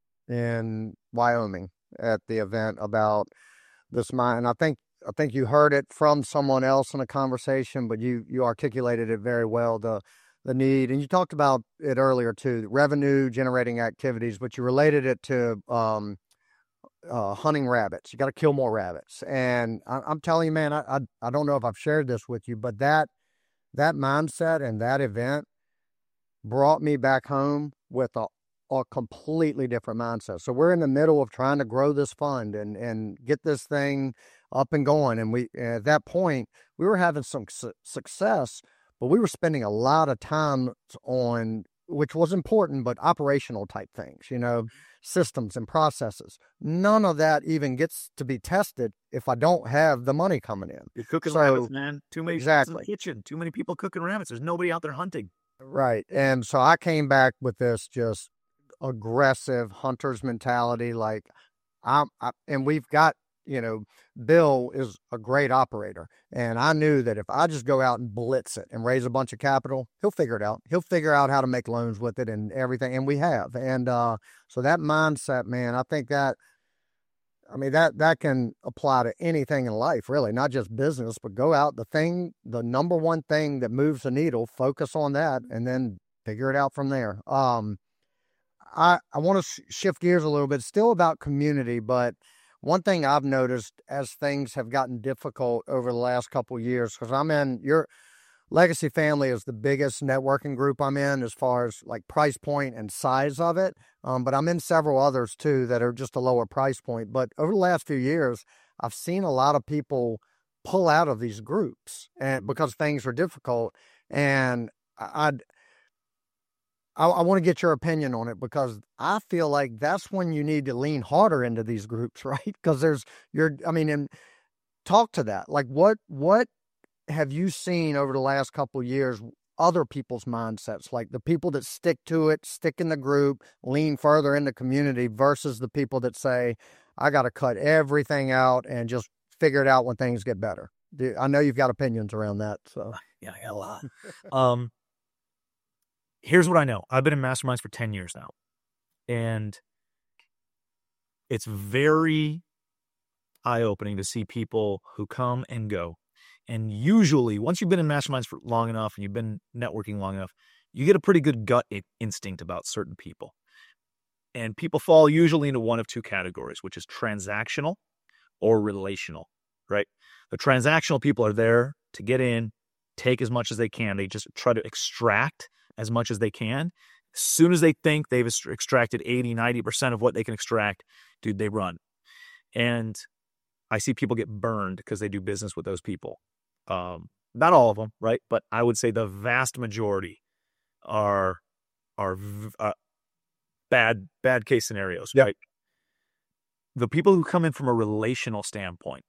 A: in Wyoming at the event about this mind. And I think I think you heard it from someone else in a conversation, but you you articulated it very well, the the need. And you talked about it earlier too, revenue generating activities, but you related it to um, uh, hunting rabbits. You got to kill more rabbits. And I, I'm telling you, man, I, I I don't know if I've shared this with you, but that that mindset and that event brought me back home with a a completely different mindset. So we're in the middle of trying to grow this fund and, and get this thing up and going. And we, at that point, we were having some su- success, but we were spending a lot of time on, which was important, but operational type things, you know, systems and processes. None of that even gets to be tested if I don't have the money coming in.
B: You're cooking
A: so,
B: rabbits, man. Too many
A: exactly.
B: in the kitchen. Too many people cooking rabbits. There's nobody out there hunting.
A: Right. And so I came back with this just aggressive hunter's mentality. Like I'm, I, and we've got, you know, Bill is a great operator. And I knew that if I just go out and blitz it and raise a bunch of capital, he'll figure it out. He'll figure out how to make loans with it and everything. And we have. And uh, so that mindset, man, I think that, I mean, that, that can apply to anything in life, really, not just business, but go out, the thing, the number one thing that moves the needle, focus on that, and then figure it out from there. Um, I, I want to shift gears a little bit, still about community, but one thing I've noticed as things have gotten difficult over the last couple of years, because I'm in, your Legacy Family is the biggest networking group I'm in as far as like price point and size of it, um, but I'm in several others too that are just a lower price point. But over the last few years, I've seen a lot of people pull out of these groups and because things are difficult, and I'd I, I want to get your opinion on it, because I feel like that's when you need to lean harder into these groups, right? Because there's, you're, I mean, in, talk to that. Like what, what have you seen over the last couple of years, other people's mindsets, like the people that stick to it, stick in the group, lean further in the community versus the people that say, I got to cut everything out and just figure it out when things get better. I know you've got opinions around that. So
B: yeah, I got a lot. um, here's what I know. I've been in masterminds for ten years now, and it's very eye-opening to see people who come and go. And usually, once you've been in masterminds for long enough and you've been networking long enough, you get a pretty good gut instinct about certain people. And people fall usually into one of two categories, which is transactional or relational, right? The transactional people are there to get in, take as much as they can. They just try to extract as much as they can. As soon as they think they've extracted eighty, ninety percent of what they can extract, dude, they run. And I see people get burned because they do business with those people. Um, not all of them, right? But I would say the vast majority are are uh, bad bad case scenarios,
A: yep.
B: right? The people who come in from a relational standpoint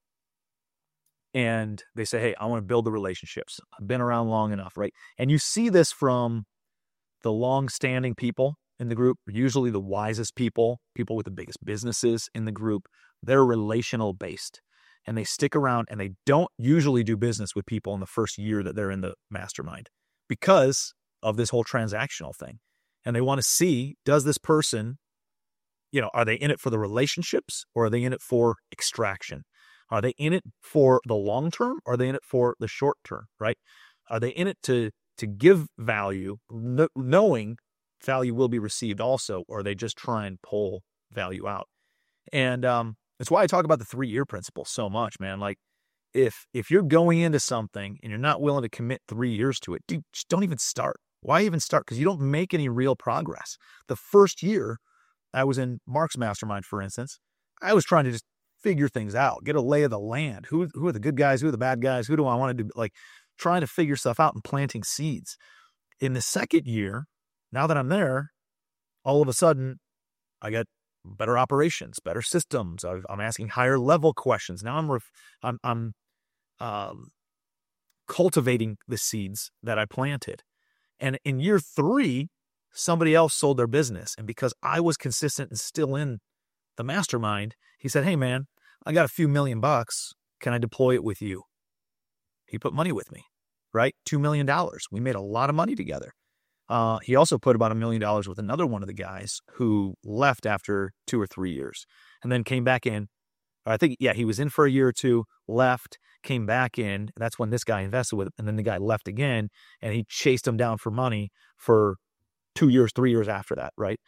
B: and they say, hey, I want to build the relationships. I've been around long enough, right? And you see this from the long-standing people in the group, usually the wisest people, people with the biggest businesses in the group. They're relational based. And they stick around and they don't usually do business with people in the first year that they're in the mastermind because of this whole transactional thing. And they want to see, does this person, you know, are they in it for the relationships or are they in it for extraction? Are they in it for the long term or are they in it for the short term, right? Are they in it to to give value, no, knowing value will be received also, or they just try and pull value out? And um, that's why I talk about the three-year principle so much, man. Like, if if you're going into something and you're not willing to commit three years to it, dude, just don't even start. Why even start? Because you don't make any real progress. The first year I was in Mark's mastermind, for instance, I was trying to just figure things out, get a lay of the land. Who who are the good guys? Who are the bad guys? Who do I want to do? Like, trying to figure stuff out and planting seeds. In the second year, now that I'm there, all of a sudden, I got better operations, better systems. I've, I'm asking higher level questions. Now I'm ref, I'm I'm um, cultivating the seeds that I planted. And in year three, somebody else sold their business, and because I was consistent and still in the mastermind, he said, "Hey, man, I got a few million bucks. Can I deploy it with you?" He put money with me, right? Two million dollars. We made a lot of money together. Uh, he also put about a million dollars with another one of the guys who left after two or three years and then came back in. I think, yeah, he was in for a year or two, left, came back in. And that's when this guy invested with him. And then the guy left again and he chased him down for money for two years, three years after that, right?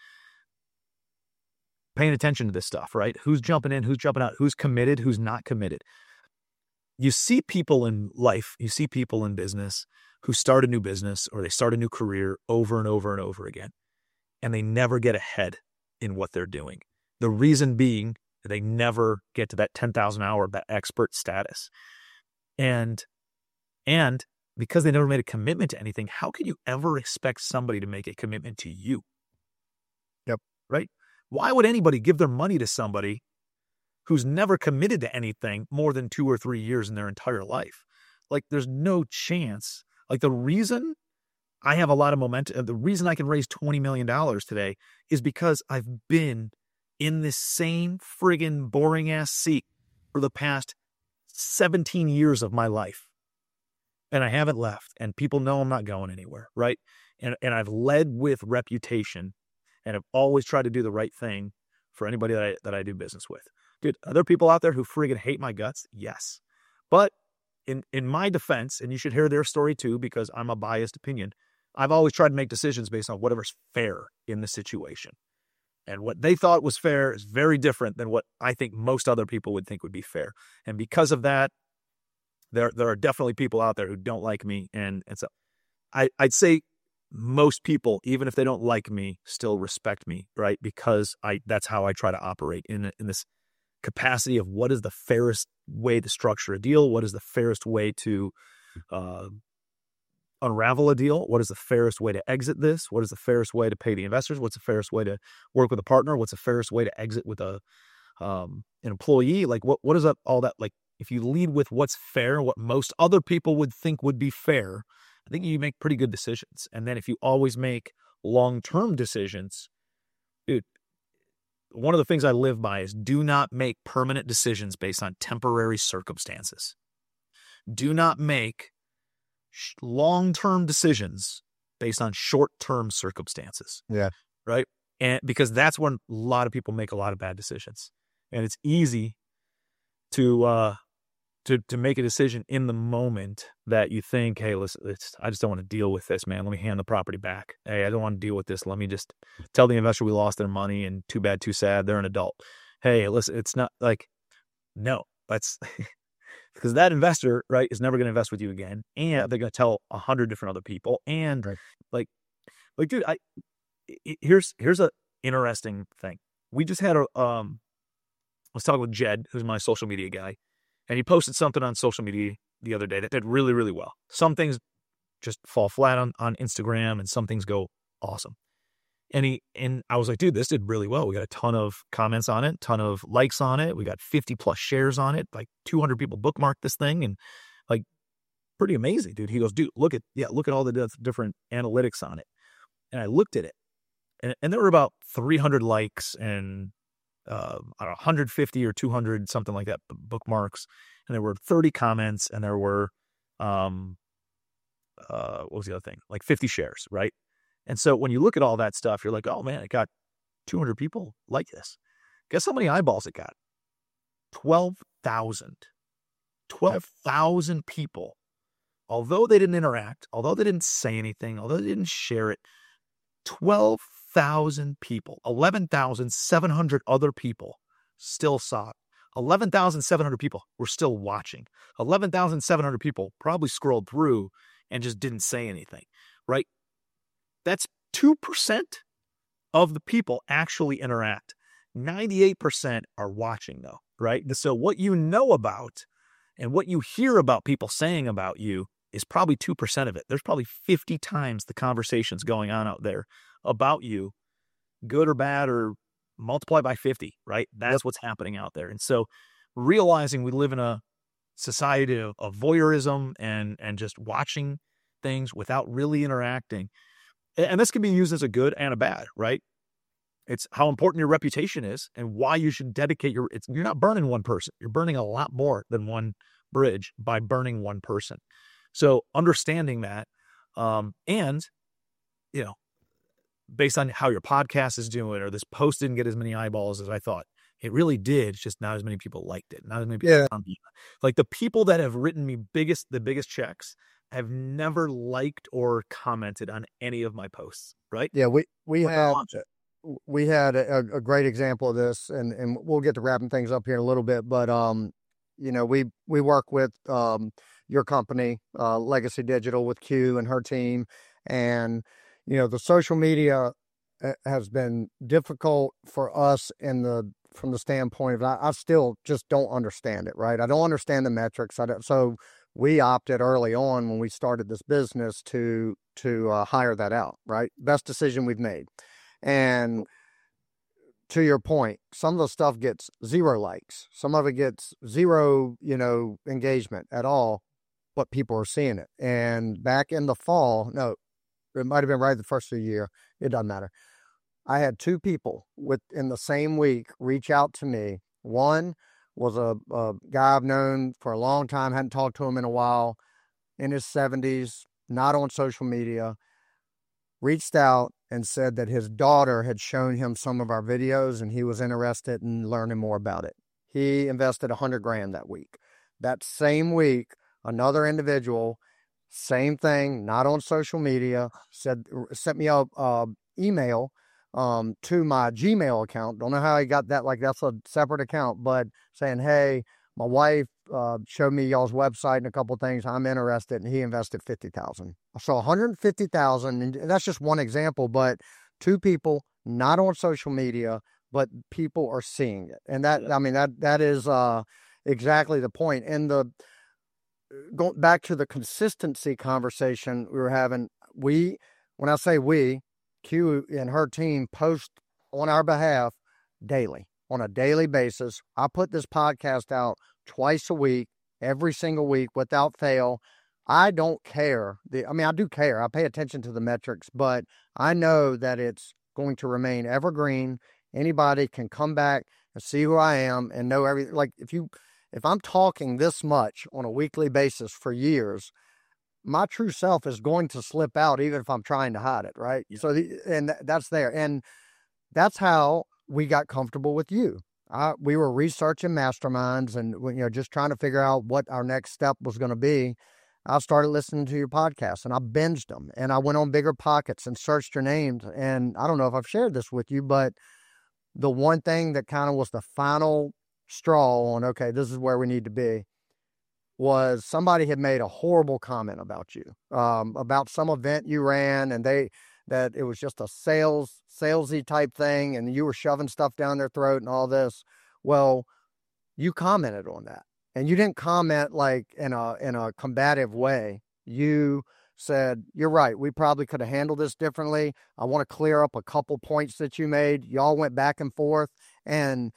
B: Paying attention to this stuff, right? Who's jumping in, who's jumping out, who's committed, who's not committed. You see people in life, you see people in business who start a new business or they start a new career over and over and over again, and they never get ahead in what they're doing. The reason being they never get to that ten thousand hour, that expert status. And, and because they never made a commitment to anything, how can you ever expect somebody to make a commitment to you?
A: Yep.
B: Right? Why would anybody give their money to somebody who's never committed to anything more than two or three years in their entire life? Like, there's no chance. Like, the reason I have a lot of momentum, the reason I can raise twenty million dollars today is because I've been in this same friggin' boring ass seat for the past seventeen years of my life. And I haven't left, and people know I'm not going anywhere, right? And, and I've led with reputation, and I've always tried to do the right thing for anybody that I, that I do business with. Dude, are there people out there who friggin' hate my guts? Yes. But in, in my defense, and you should hear their story too, because I'm a biased opinion, I've always tried to make decisions based on whatever's fair in the situation. And what they thought was fair is very different than what I think most other people would think would be fair. And because of that, there there are definitely people out there who don't like me. And, and so I, I'd say most people, even if they don't like me, still respect me, right? Because I that's how I try to operate in in this capacity of what is the fairest way to structure a deal, what is the fairest way to uh, unravel a deal, what is the fairest way to exit this, what is the fairest way to pay the investors, what's the fairest way to work with a partner, what's the fairest way to exit with a um, an employee, like what what is that all that like if you lead with what's fair, what most other people would think would be fair, I think you make pretty good decisions. And then if you always make long-term decisions, dude, one of the things I live by is do not make permanent decisions based on temporary circumstances. Do not make sh- long-term decisions based on short-term circumstances.
A: Yeah.
B: Right? And because that's when a lot of people make a lot of bad decisions. And it's easy to uh to to make a decision in the moment that you think, hey, listen, it's, I just don't want to deal with this, man. Let me hand the property back. Hey, I don't want to deal with this. Let me just tell the investor we lost their money and too bad, too sad. They're an adult. Hey, listen, it's not like, no, that's because that investor, right, is never going to invest with you again. And they're going to tell a hundred different other people. And
A: Right.
B: like, like, dude, I, here's, here's a interesting thing. We just had a, um, I was talking with Jed, who's my social media guy, and he posted something on social media the other day that did really, really well. Some things just fall flat on, on Instagram and some things go awesome. And he, and I was like, dude, this did really well. We got a ton of comments on it, ton of likes on it. We got fifty plus shares on it. Like two hundred people bookmarked this thing and like pretty amazing, dude. He goes, dude, look at, yeah, look at all the different analytics on it. And I looked at it and, and there were about three hundred likes and uh, I don't know, one hundred fifty or two hundred, something like that, bookmarks. And there were thirty comments and there were, um, uh, what was the other thing? Like fifty shares, right? And so when you look at all that stuff, you're like, oh man, it got two hundred people like this. Guess how many eyeballs it got? twelve thousand. twelve thousand people. Although they didn't interact, although they didn't say anything, although they didn't share it, twelve thousand people, eleven thousand seven hundred other people still saw it. eleven thousand seven hundred people were still watching. eleven thousand seven hundred people probably scrolled through and just didn't say anything, right? That's two percent of the people actually interact. ninety-eight percent are watching though, right? So what you know about and what you hear about people saying about you is probably two percent of it. There's probably fifty times the conversations going on out there about you, good or bad, or multiply by fifty, right? That's yep. what's happening out there. And so realizing we live in a society of, of voyeurism and, and just watching things without really interacting. And this can be used as a good and a bad, right? It's how important your reputation is and why you should dedicate your, it's, you're not burning one person. You're burning a lot more than one bridge by burning one person. So understanding that, um, and, you know, based on how your podcast is doing, or this post didn't get as many eyeballs as I thought. It really did. It's just not as many people liked it. Not as many people.
A: Yeah.
B: Like the people that have written me biggest, the biggest checks have never liked or commented on any of my posts, right?
A: Yeah, we, we had, we had a, a great example of this, and, and we'll get to wrapping things up here in a little bit, but, um, you know, we, we work with, um, your company, uh, Legacy Digital, with Q and her team. And, you know, the social media has been difficult for us in the, from the standpoint of, I, I still just don't understand it, right? I don't understand the metrics. I don't, so we opted early on when we started this business to, to uh, hire that out, right? Best decision we've made. And to your point, some of the stuff gets zero likes. Some of it gets zero, you know, engagement at all, but people are seeing it. And back in the fall, no, it might've been right the first of the year. It doesn't matter. I had two people within the same week reach out to me. One was a, a guy I've known for a long time, hadn't talked to him in a while, in his seventies, not on social media, reached out and said that his daughter had shown him some of our videos and he was interested in learning more about it. He invested a hundred grand that week. That same week, another individual, same thing, not on social media, said, sent me a, a email um, to my Gmail account. Don't know how he got that. Like that's a separate account, but saying, hey, my wife uh, showed me y'all's website and a couple of things. I'm interested. And he invested fifty thousand. So one hundred fifty thousand. And that's just one example, but two people, not on social media, but people are seeing it. And that, I mean, that, that is uh, exactly the point. And the, going back to the consistency conversation we were having, we, when I say we, Q and her team post on our behalf daily, on a daily basis. I put this podcast out twice a week, every single week without fail. I don't care. The, I mean, I do care. I pay attention to the metrics, but I know that it's going to remain evergreen. Anybody can come back and see who I am and know everything. Like if you, if I'm talking this much on a weekly basis for years, my true self is going to slip out even if I'm trying to hide it. Right. Yeah. So, the, and th- that's there. And that's how we got comfortable with you. I, we were researching masterminds and, you know, just trying to figure out what our next step was going to be. I started listening to your podcast and I binged them, and I went on Bigger Pockets and searched your names. And I don't know if I've shared this with you, but the one thing that kind of was the final straw on, okay, this is where we need to be, was somebody had made a horrible comment about you, um, about some event you ran, and they, that it was just a sales, salesy type thing, and you were shoving stuff down their throat and all this. Well, you commented on that. And you didn't comment like in a in a combative way. You said, you're right, we probably could have handled this differently. I want to clear up a couple points that you made. Y'all went back and forth. And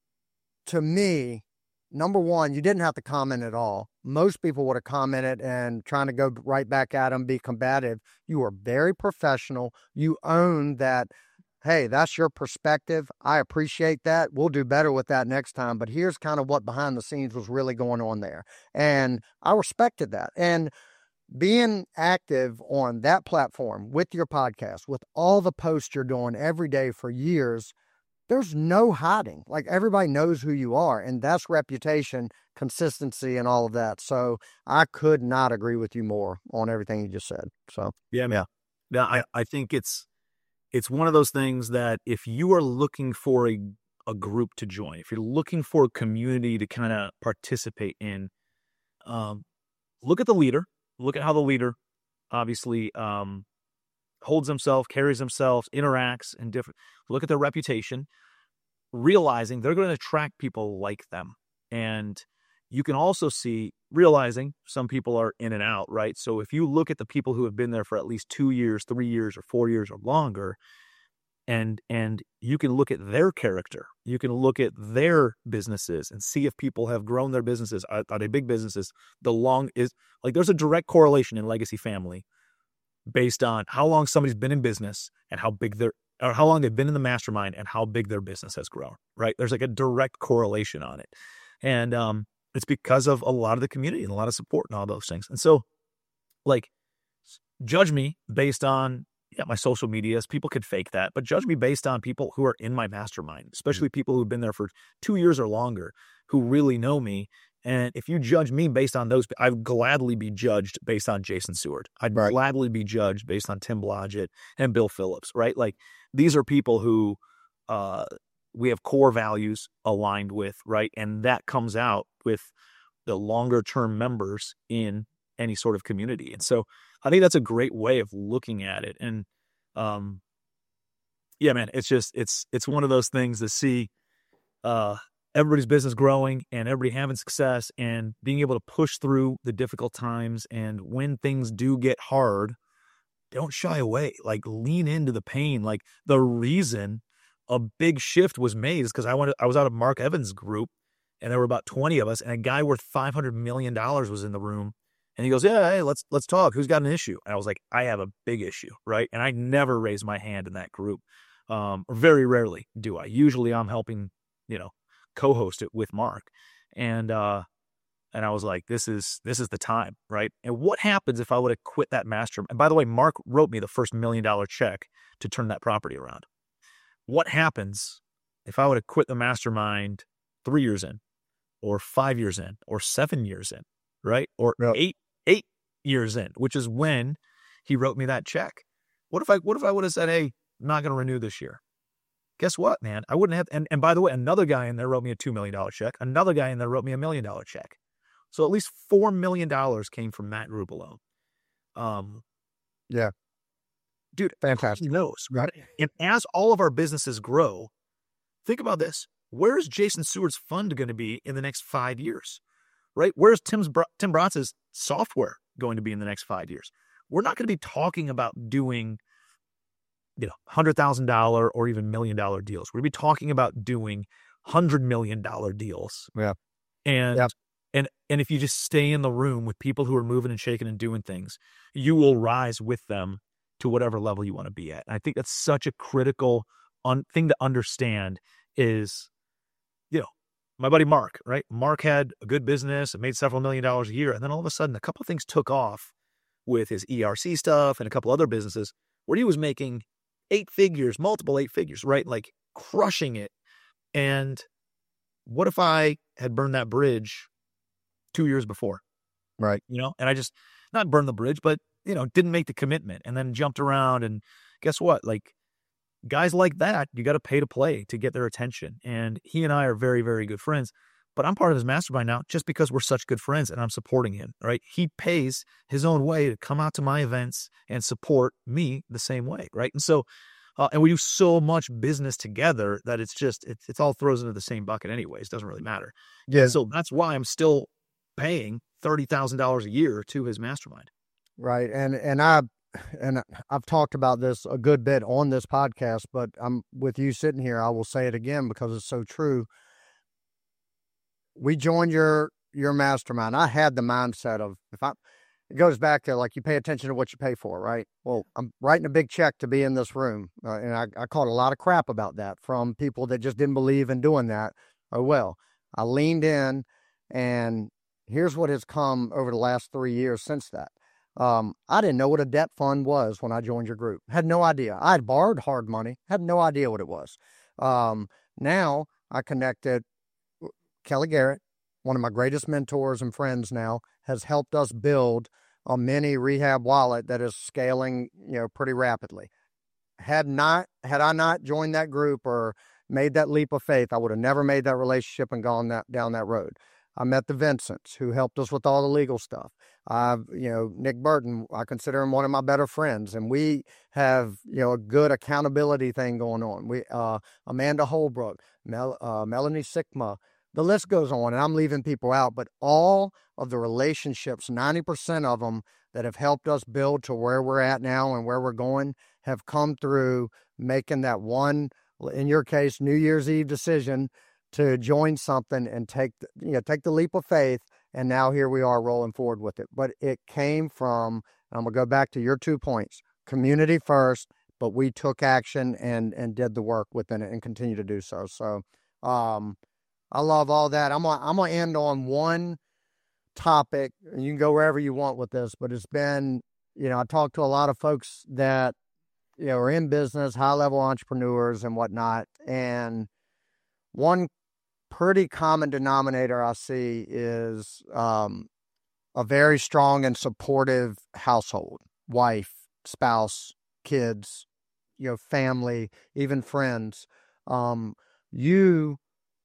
A: to me, number one, you didn't have to comment at all. Most people would have commented and trying to go right back at them, be combative. You were very professional. You owned that, hey, that's your perspective. I appreciate that. We'll do better with that next time. But here's kind of what behind the scenes was really going on there. And I respected that. And being active on that platform with your podcast, with all the posts you're doing every day for years, there's no hiding. Like everybody knows who you are. And that's reputation, consistency, and all of that. So I could not agree with you more on everything you just said. So,
B: yeah, yeah. Yeah, I, I think it's, It's one of those things that if you are looking for a, a group to join, if you're looking for a community to kind of participate in, um, look at the leader, look at how the leader obviously um, holds himself, carries himself, interacts, and different. Look at their reputation, realizing they're going to attract people like them. And you can also see, realizing some people are in and out, right? So if you look at the people who have been there for at least two years, three years, or four years or longer, and and you can look at their character, you can look at their businesses and see if people have grown their businesses. Are, are they big businesses? The long is like there's a direct correlation in legacy family based on how long somebody's been in business and how big their or how long they've been in the mastermind and how big their business has grown, right? There's like a direct correlation on it. And um it's because of a lot of the community and a lot of support and all those things. And so, like, judge me based on yeah, my social medias. People could fake that, but judge me based on people who are in my mastermind, especially people who've been there for two years or longer, who really know me. And if you judge me based on those, I'd gladly be judged based on Jason Seward. I'd right. gladly be judged based on Tim Blodgett and Bill Phillips, right? Like, these are people who uh, we have core values aligned with, right? And that comes out with the longer term members in any sort of community. And so I think that's a great way of looking at it. And um, yeah, man, it's just, it's, it's one of those things to see uh, everybody's business growing and everybody having success and being able to push through the difficult times. And when things do get hard, don't shy away, like lean into the pain. Like the reason a big shift was made is because I went, I was out of Mark Evans' group and there were about twenty of us and a guy worth five hundred million dollars was in the room. And he goes, yeah, hey, let's, let's talk. Who's got an issue? And I was like, I have a big issue. Right. And I never raise my hand in that group. Um, or very rarely do I. Usually I'm helping, you know, co-host it with Mark. And, uh, and I was like, this is, this is the time. Right. And what happens if I would have quit that mastermind? And by the way, Mark wrote me the first million dollar check to turn that property around. What happens if I would have quit the mastermind three years in or five years in or seven years in, right? Or yep. eight, eight years in, which is when he wrote me that check. What if I, what if I would have said, hey, I'm not going to renew this year? Guess what, man? I wouldn't have. And, and by the way, another guy in there wrote me a two million dollar check. Another guy in there wrote me a million dollar check. So at least four million dollars came from that group alone. Um,
A: yeah.
B: Dude,
A: fantastic.
B: Who knows, right? And as all of our businesses grow, think about this. Where's Jason Seward's fund going to be in the next five years, right? Where's Tim's Tim Bronz's software going to be in the next five years? We're not going to be talking about doing, you know, one hundred thousand dollars or even million dollar deals. We're going to be talking about doing one hundred million dollars deals.
A: Yeah.
B: And
A: yeah.
B: And and if you just stay in the room with people who are moving and shaking and doing things, you will rise with them to whatever level you want to be at. And I think that's such a critical un- thing to understand is, you know, my buddy Mark, right? Mark had a good business and made several million dollars a year. And then all of a sudden, a couple of things took off with his E R C stuff and a couple other businesses where he was making eight figures, multiple eight figures, right? Like crushing it. And what if I had burned that bridge two years before?
A: Right.
B: You know, and I just not burned the bridge, but, you know, didn't make the commitment and then jumped around. And guess what? Like guys like that, you got to pay to play to get their attention. And he and I are very, very good friends, but I'm part of his mastermind now just because we're such good friends and I'm supporting him, right? He pays his own way to come out to my events and support me the same way, right? And so, uh, and we do so much business together that it's just, it's, it's all throws into the same bucket anyways. Doesn't really matter.
A: Yeah.
B: And so that's why I'm still paying thirty thousand dollars a year to his mastermind.
A: Right. And, and I, and I've talked about this a good bit on this podcast, but I'm with you sitting here. I will say it again because it's so true. We joined your, your mastermind. I had the mindset of if I, it goes back to like, you pay attention to what you pay for, right? Well, I'm writing a big check to be in this room. Uh, and I, I caught a lot of crap about that from people that just didn't believe in doing that. Oh, well, I leaned in, and here's what has come over the last three years since that. Um, I didn't know what a debt fund was when I joined your group. Had no idea. I had borrowed hard money, had no idea what it was. Um, now I connected. Kelly Garrett, one of my greatest mentors and friends now, has helped us build a mini rehab wallet that is scaling, you know, pretty rapidly. Had not, had I not joined that group or made that leap of faith, I would have never made that relationship and gone that down that road. I met the Vincents, who helped us with all the legal stuff. I've, you know, Nick Burton, I consider him one of my better friends, and we have, you know, a good accountability thing going on. We, uh, Amanda Holbrook, Mel, uh, Melanie Sikma, the list goes on, and I'm leaving people out, but all of the relationships, ninety percent of them that have helped us build to where we're at now and where we're going have come through making that one, in your case, New Year's Eve decision to join something and take, the, you know, take the leap of faith. And now here we are rolling forward with it. But it came from, and I'm gonna go back to your two points, community first, but we took action and, and did the work within it and continue to do so. So, um, I love all that. I'm gonna, I'm gonna end on one topic, and you can go wherever you want with this, but it's been, you know, I talked to a lot of folks that, you know, are in business, high level entrepreneurs and whatnot. And one pretty common denominator I see is um, a very strong and supportive household, wife, spouse, kids, you know, family, even friends. Um, you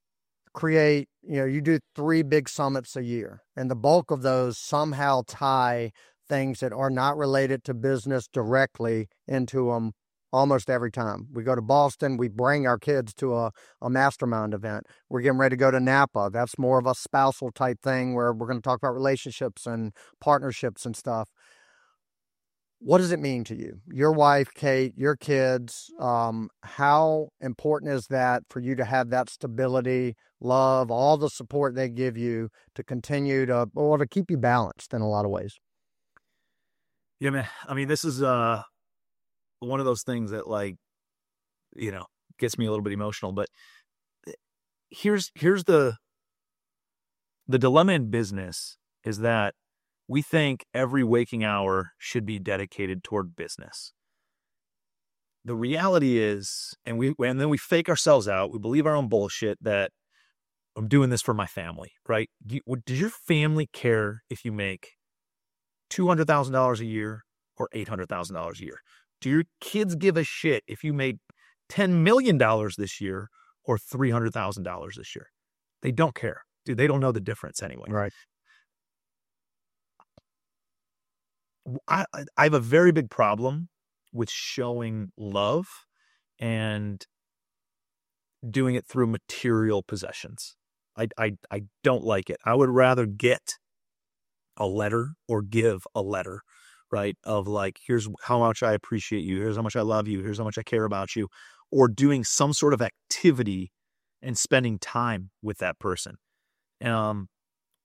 A: create, you know, you do three big summits a year, and the bulk of those somehow tie things that are not related to business directly into them almost every time. We go to Boston, we bring our kids to a, a mastermind event. We're getting ready to go to Napa. That's more of a spousal type thing where we're going to talk about relationships and partnerships and stuff. What does it mean to you? Your wife, Kate, your kids, um, how important is that for you to have that stability, love, all the support they give you to continue to, or to keep you balanced in a lot of ways?
B: Yeah, man. I mean, this is uh, one of those things that, like, you know, gets me a little bit emotional, but here's, here's the, the dilemma in business is that we think every waking hour should be dedicated toward business. The reality is, and we, and then we fake ourselves out. We believe our own bullshit that I'm doing this for my family, right? Do you, does your family care if you make two hundred thousand dollars a year or eight hundred thousand dollars a year? Do your kids give a shit if you made ten million dollars this year or three hundred thousand dollars this year? They don't care. Dude, they don't know the difference anyway.
A: Right.
B: I, I have a very big problem with showing love and doing it through material possessions. I, I, I don't like it. I would rather get a letter or give a letter, right? Of like, here's how much I appreciate you. Here's how much I love you. Here's how much I care about you. Or doing some sort of activity and spending time with that person. Um,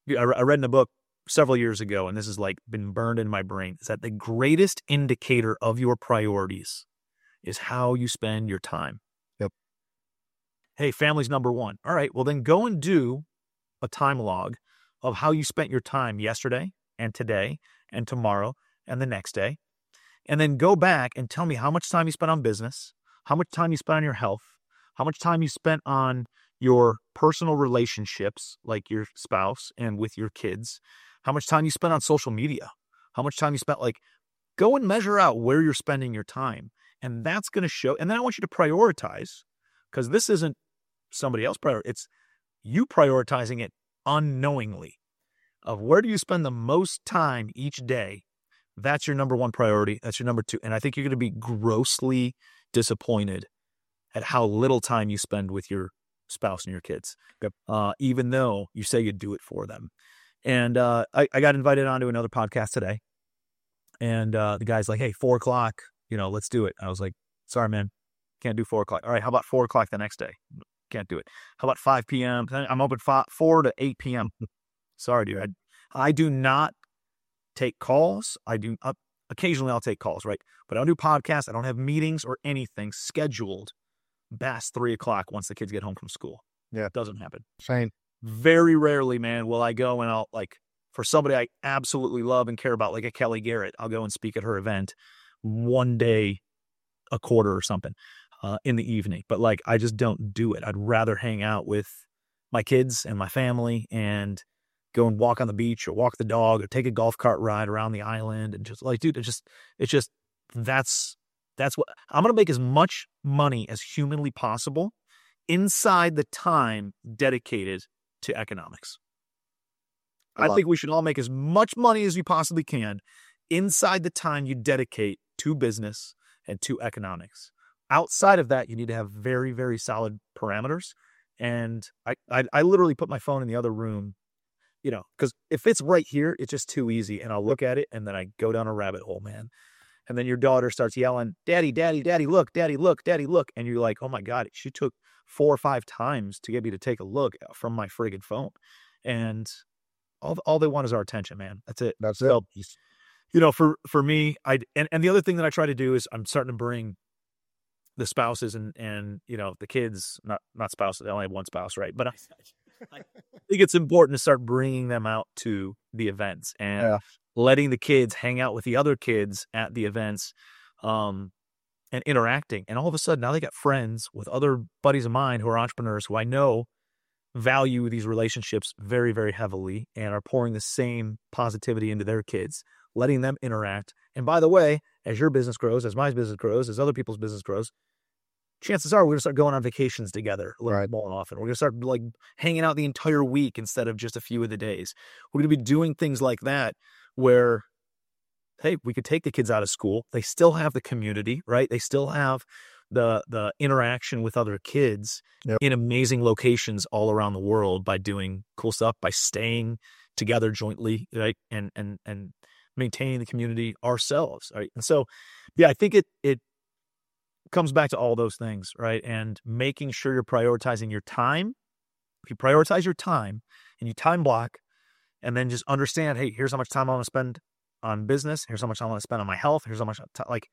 B: I I read in a book several years ago, and this has like been burned in my brain, is that the greatest indicator of your priorities is how you spend your time.
A: Yep.
B: Hey, family's number one. All right, well then go and do a time log of how you spent your time yesterday and today and tomorrow and the next day. And then go back and tell me how much time you spent on business, how much time you spent on your health, how much time you spent on your personal relationships, like your spouse and with your kids, how much time you spent on social media, how much time you spent, like, go and measure out where you're spending your time. And that's going to show. And then I want you to prioritize, because this isn't somebody else prior. It's you prioritizing it unknowingly of where do you spend the most time each day. That's your number one priority. That's your number two. And I think you're going to be grossly disappointed at how little time you spend with your spouse and your kids,
A: Yep.
B: uh, even though you say you do it for them. And uh, I, I got invited onto another podcast today. And uh, the guy's like, hey, four o'clock, you know, let's do it. I was like, sorry, man, can't do four o'clock. All right, how about four o'clock the next day? Can't do it. How about five p.m.? I'm open five, four to eight p.m. Sorry, dude. I, I do not take calls. I do uh, occasionally I'll take calls, right? But I don't do podcasts. I don't have meetings or anything scheduled past three o'clock once the kids get home from school.
A: Yeah.
B: It doesn't happen.
A: Same.
B: Very rarely, man, will I go and I'll, like, for somebody I absolutely love and care about, like a Kelly Garrett, I'll go and speak at her event one day a quarter or something uh, in the evening. But like, I just don't do it. I'd rather hang out with my kids and my family and go and walk on the beach or walk the dog or take a golf cart ride around the island. And just like, dude, it's just, it's just, that's, that's what I'm going to make as much money as humanly possible inside the time dedicated to economics. I think we should all make as much money as we possibly can inside the time you dedicate to business and to economics. Outside of that, you need to have very, very solid parameters. And I, I, I literally put my phone in the other room, you know, because if it's right here, it's just too easy. And I'll look at it and then I go down a rabbit hole, man. And then your daughter starts yelling, daddy, daddy, daddy, look, daddy, look, daddy, look. And you're like, oh my God, she took four or five times to get me to take a look from my friggin' phone. And all, all they want is our attention, man. That's it.
A: That's
B: so,
A: it.
B: You know, for, for me, I, and, and the other thing that I try to do is I'm starting to bring the spouses and, and, you know, the kids, not, not spouses. I only have one spouse, right? But I, I think it's important to start bringing them out to the events and yeah. letting the kids hang out with the other kids at the events, um, and interacting. And all of a sudden now they got friends with other buddies of mine who are entrepreneurs who I know value these relationships very, very heavily and are pouring the same positivity into their kids, letting them interact. And by the way, as your business grows, as my business grows, as other people's business grows, chances are we're going to start going on vacations together a little
A: right.
B: more often. We're going to start like hanging out the entire week instead of just a few of the days. We're going to be doing things like that where, hey, we could take the kids out of school. They still have the community, right? They still have the the interaction with other kids yep. in amazing locations all around the world by doing cool stuff, by staying together jointly, right? And and and maintaining the community ourselves, right? And so, yeah, I think it it comes back to all those things, right? And making sure you're prioritizing your time. If you prioritize your time and you time block, and then just understand, hey, here's how much time I want to spend on business. Here's how much I want to spend on my health. Here's how much, t- like,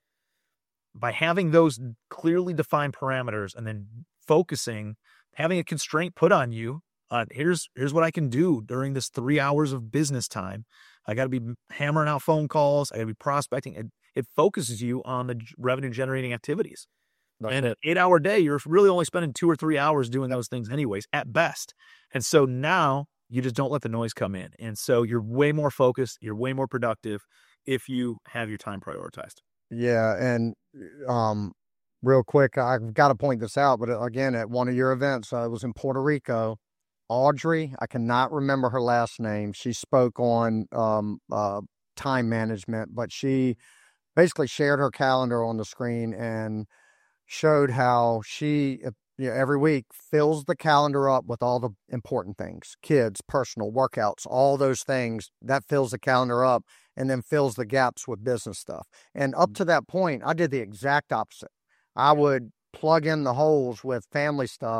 B: by having those clearly defined parameters and then focusing, having a constraint put on you on here's, here's what I can do during this three hours of business time. I got to be hammering out phone calls. I got to be prospecting. It, it focuses you on the revenue generating activities. That's and an eight hour day, you're really only spending two or three hours doing those things anyways, at best. And so now you just don't let the noise come in. And so you're way more focused. You're way more productive if you have your time prioritized.
A: Yeah. And um, real quick, I've got to point this out, but again, at one of your events, uh, it was in Puerto Rico. Audrey, I cannot remember her last name. She spoke on um, uh, time management, but she basically shared her calendar on the screen and showed how she, you know, every week fills the calendar up with all the important things, kids, personal, workouts, all those things that fills the calendar up and then fills the gaps with business stuff. And up to that point, I did the exact opposite. I would plug in the holes with family stuff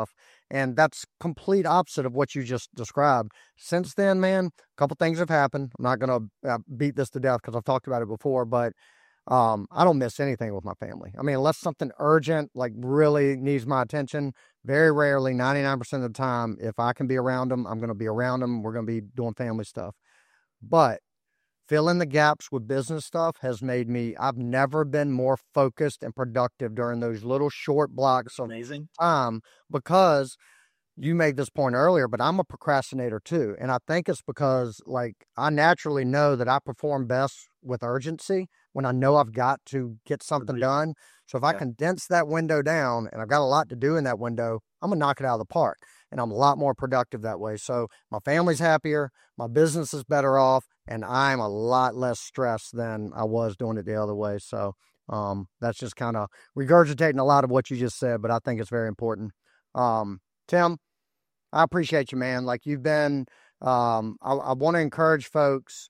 A: And that's complete opposite of what you just described. Since then, man, a couple things have happened. I'm not going to uh, beat this to death because I've talked about it before, but um, I don't miss anything with my family. I mean, unless something urgent, like really needs my attention, very rarely, ninety-nine percent of the time, if I can be around them, I'm going to be around them. We're going to be doing family stuff. But filling the gaps with business stuff has made me, I've never been more focused and productive during those little short blocks of
B: Amazing.
A: time, because you made this point earlier, but I'm a procrastinator too. And I think it's because like I naturally know that I perform best with urgency when I know I've got to get something done. So if I
B: Yeah.
A: condense that window down and I've got a lot to do in that window, I'm going to knock it out of the park. And I'm a lot more productive that way. So my family's happier, my business is better off, and I'm a lot less stressed than I was doing it the other way. So um, that's just kind of regurgitating a lot of what you just said, but I think it's very important. Um, Tim, I appreciate you, man. Like you've been, um, I, I want to encourage folks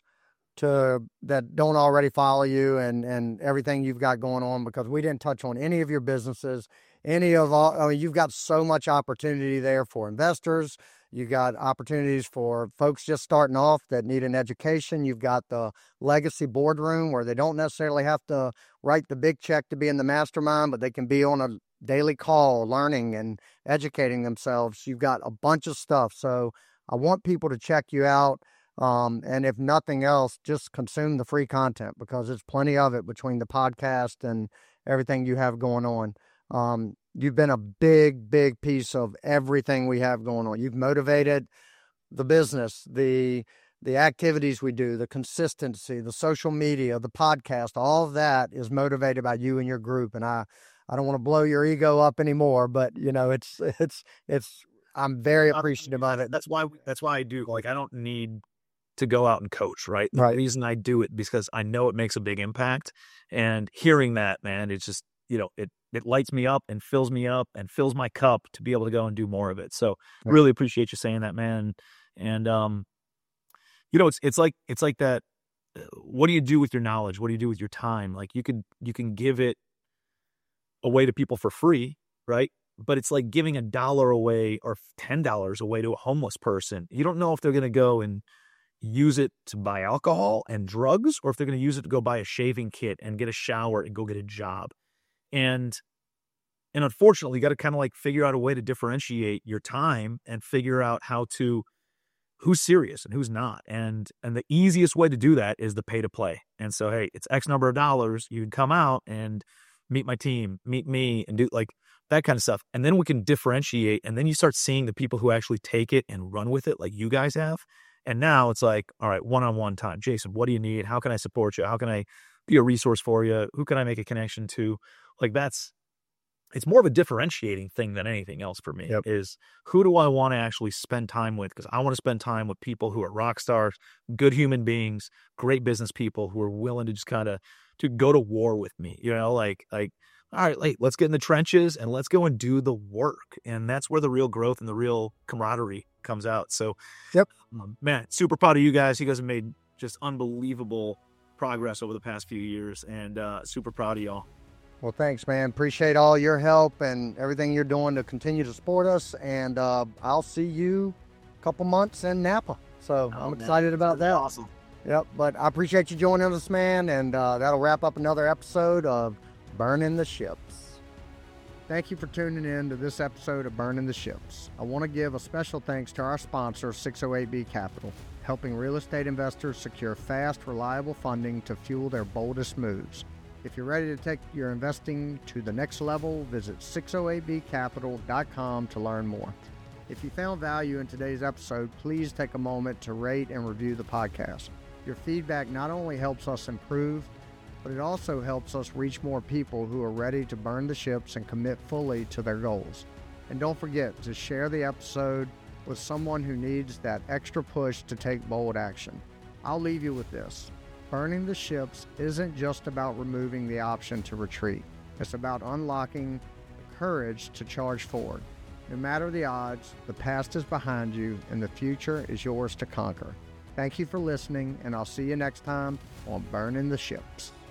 A: to that don't already follow you and and everything you've got going on, because we didn't touch on any of your businesses, any of all. I mean, you've got so much opportunity there for investors. You've got opportunities for folks just starting off that need an education. You've got the legacy boardroom where they don't necessarily have to write the big check to be in the mastermind, but they can be on a daily call learning and educating themselves. You've got a bunch of stuff. So I want people to check you out. Um, and if nothing else, just consume the free content, because there's plenty of it between the podcast and everything you have going on. Um, you've been a big, big piece of everything we have going on. You've motivated the business, the the activities we do, the consistency, the social media, the podcast, all of that is motivated by you and your group. And I, I don't want to blow your ego up anymore, but you know, it's, it's, it's, I'm very appreciative of it.
B: That's why, that's why I do, like, I don't need to go out and coach, right? The
A: Right.
B: reason I do it because I know it makes a big impact, and hearing that, man, it's just, you know, it, it lights me up and fills me up and fills my cup to be able to go and do more of it. So
A: Right.
B: really appreciate you saying that, man. And, um, you know, it's, it's like, it's like that. uh, What do you do with your knowledge? What do you do with your time? Like you could, you can give it away to people for free, right? But it's like giving a dollar away or ten dollars away to a homeless person. You don't know if they're going to go and use it to buy alcohol and drugs, or if they're going to use it to go buy a shaving kit and get a shower and go get a job. And, and unfortunately, you got to kind of like figure out a way to differentiate your time and figure out how to, who's serious and who's not. And, and the easiest way to do that is the pay to play. And so, hey, it's X number of dollars. You can come out and meet my team, meet me, and do like that kind of stuff. And then we can differentiate. And then you start seeing the people who actually take it and run with it like you guys have. And now it's like, all right, one-on-one time. Jason, what do you need? How can I support you? How can I be a resource for you? Who can I make a connection to? Like that's, it's more of a differentiating thing than anything else for me.
A: Yep.
B: Is who do I want to actually spend time with? Because I want to spend time with people who are rock stars, good human beings, great business people who are willing to just kind of to go to war with me. You know, like like all right, like let's get in the trenches and let's go and do the work. And that's where the real growth and the real camaraderie comes out. So,
A: Yep.
B: um, man, super proud of you guys. You guys have made just unbelievable progress over the past few years, and uh, super proud of y'all.
A: Well, thanks, man. Appreciate all your help and everything you're doing to continue to support us. And uh, I'll see you a couple months in Napa. So
B: Oh,
A: I'm
B: man.
A: excited about that.
B: Awesome.
A: Yep. But I appreciate you joining us, man. And uh, that'll wrap up another episode of Burning the Ships. Thank you for tuning in to this episode of Burning the Ships. I want to give a special thanks to our sponsor, six oh eight B Capital, helping real estate investors secure fast, reliable funding to fuel their boldest moves. If you're ready to take your investing to the next level, visit six oh eight b capital dot com to learn more. If you found value in today's episode, please take a moment to rate and review the podcast. Your feedback not only helps us improve, but it also helps us reach more people who are ready to burn the ships and commit fully to their goals. And don't forget to share the episode with someone who needs that extra push to take bold action. I'll leave you with this. Burning the ships isn't just about removing the option to retreat. It's about unlocking the courage to charge forward. No matter the odds, the past is behind you and the future is yours to conquer. Thank you for listening, and I'll see you next time on Burning the Ships.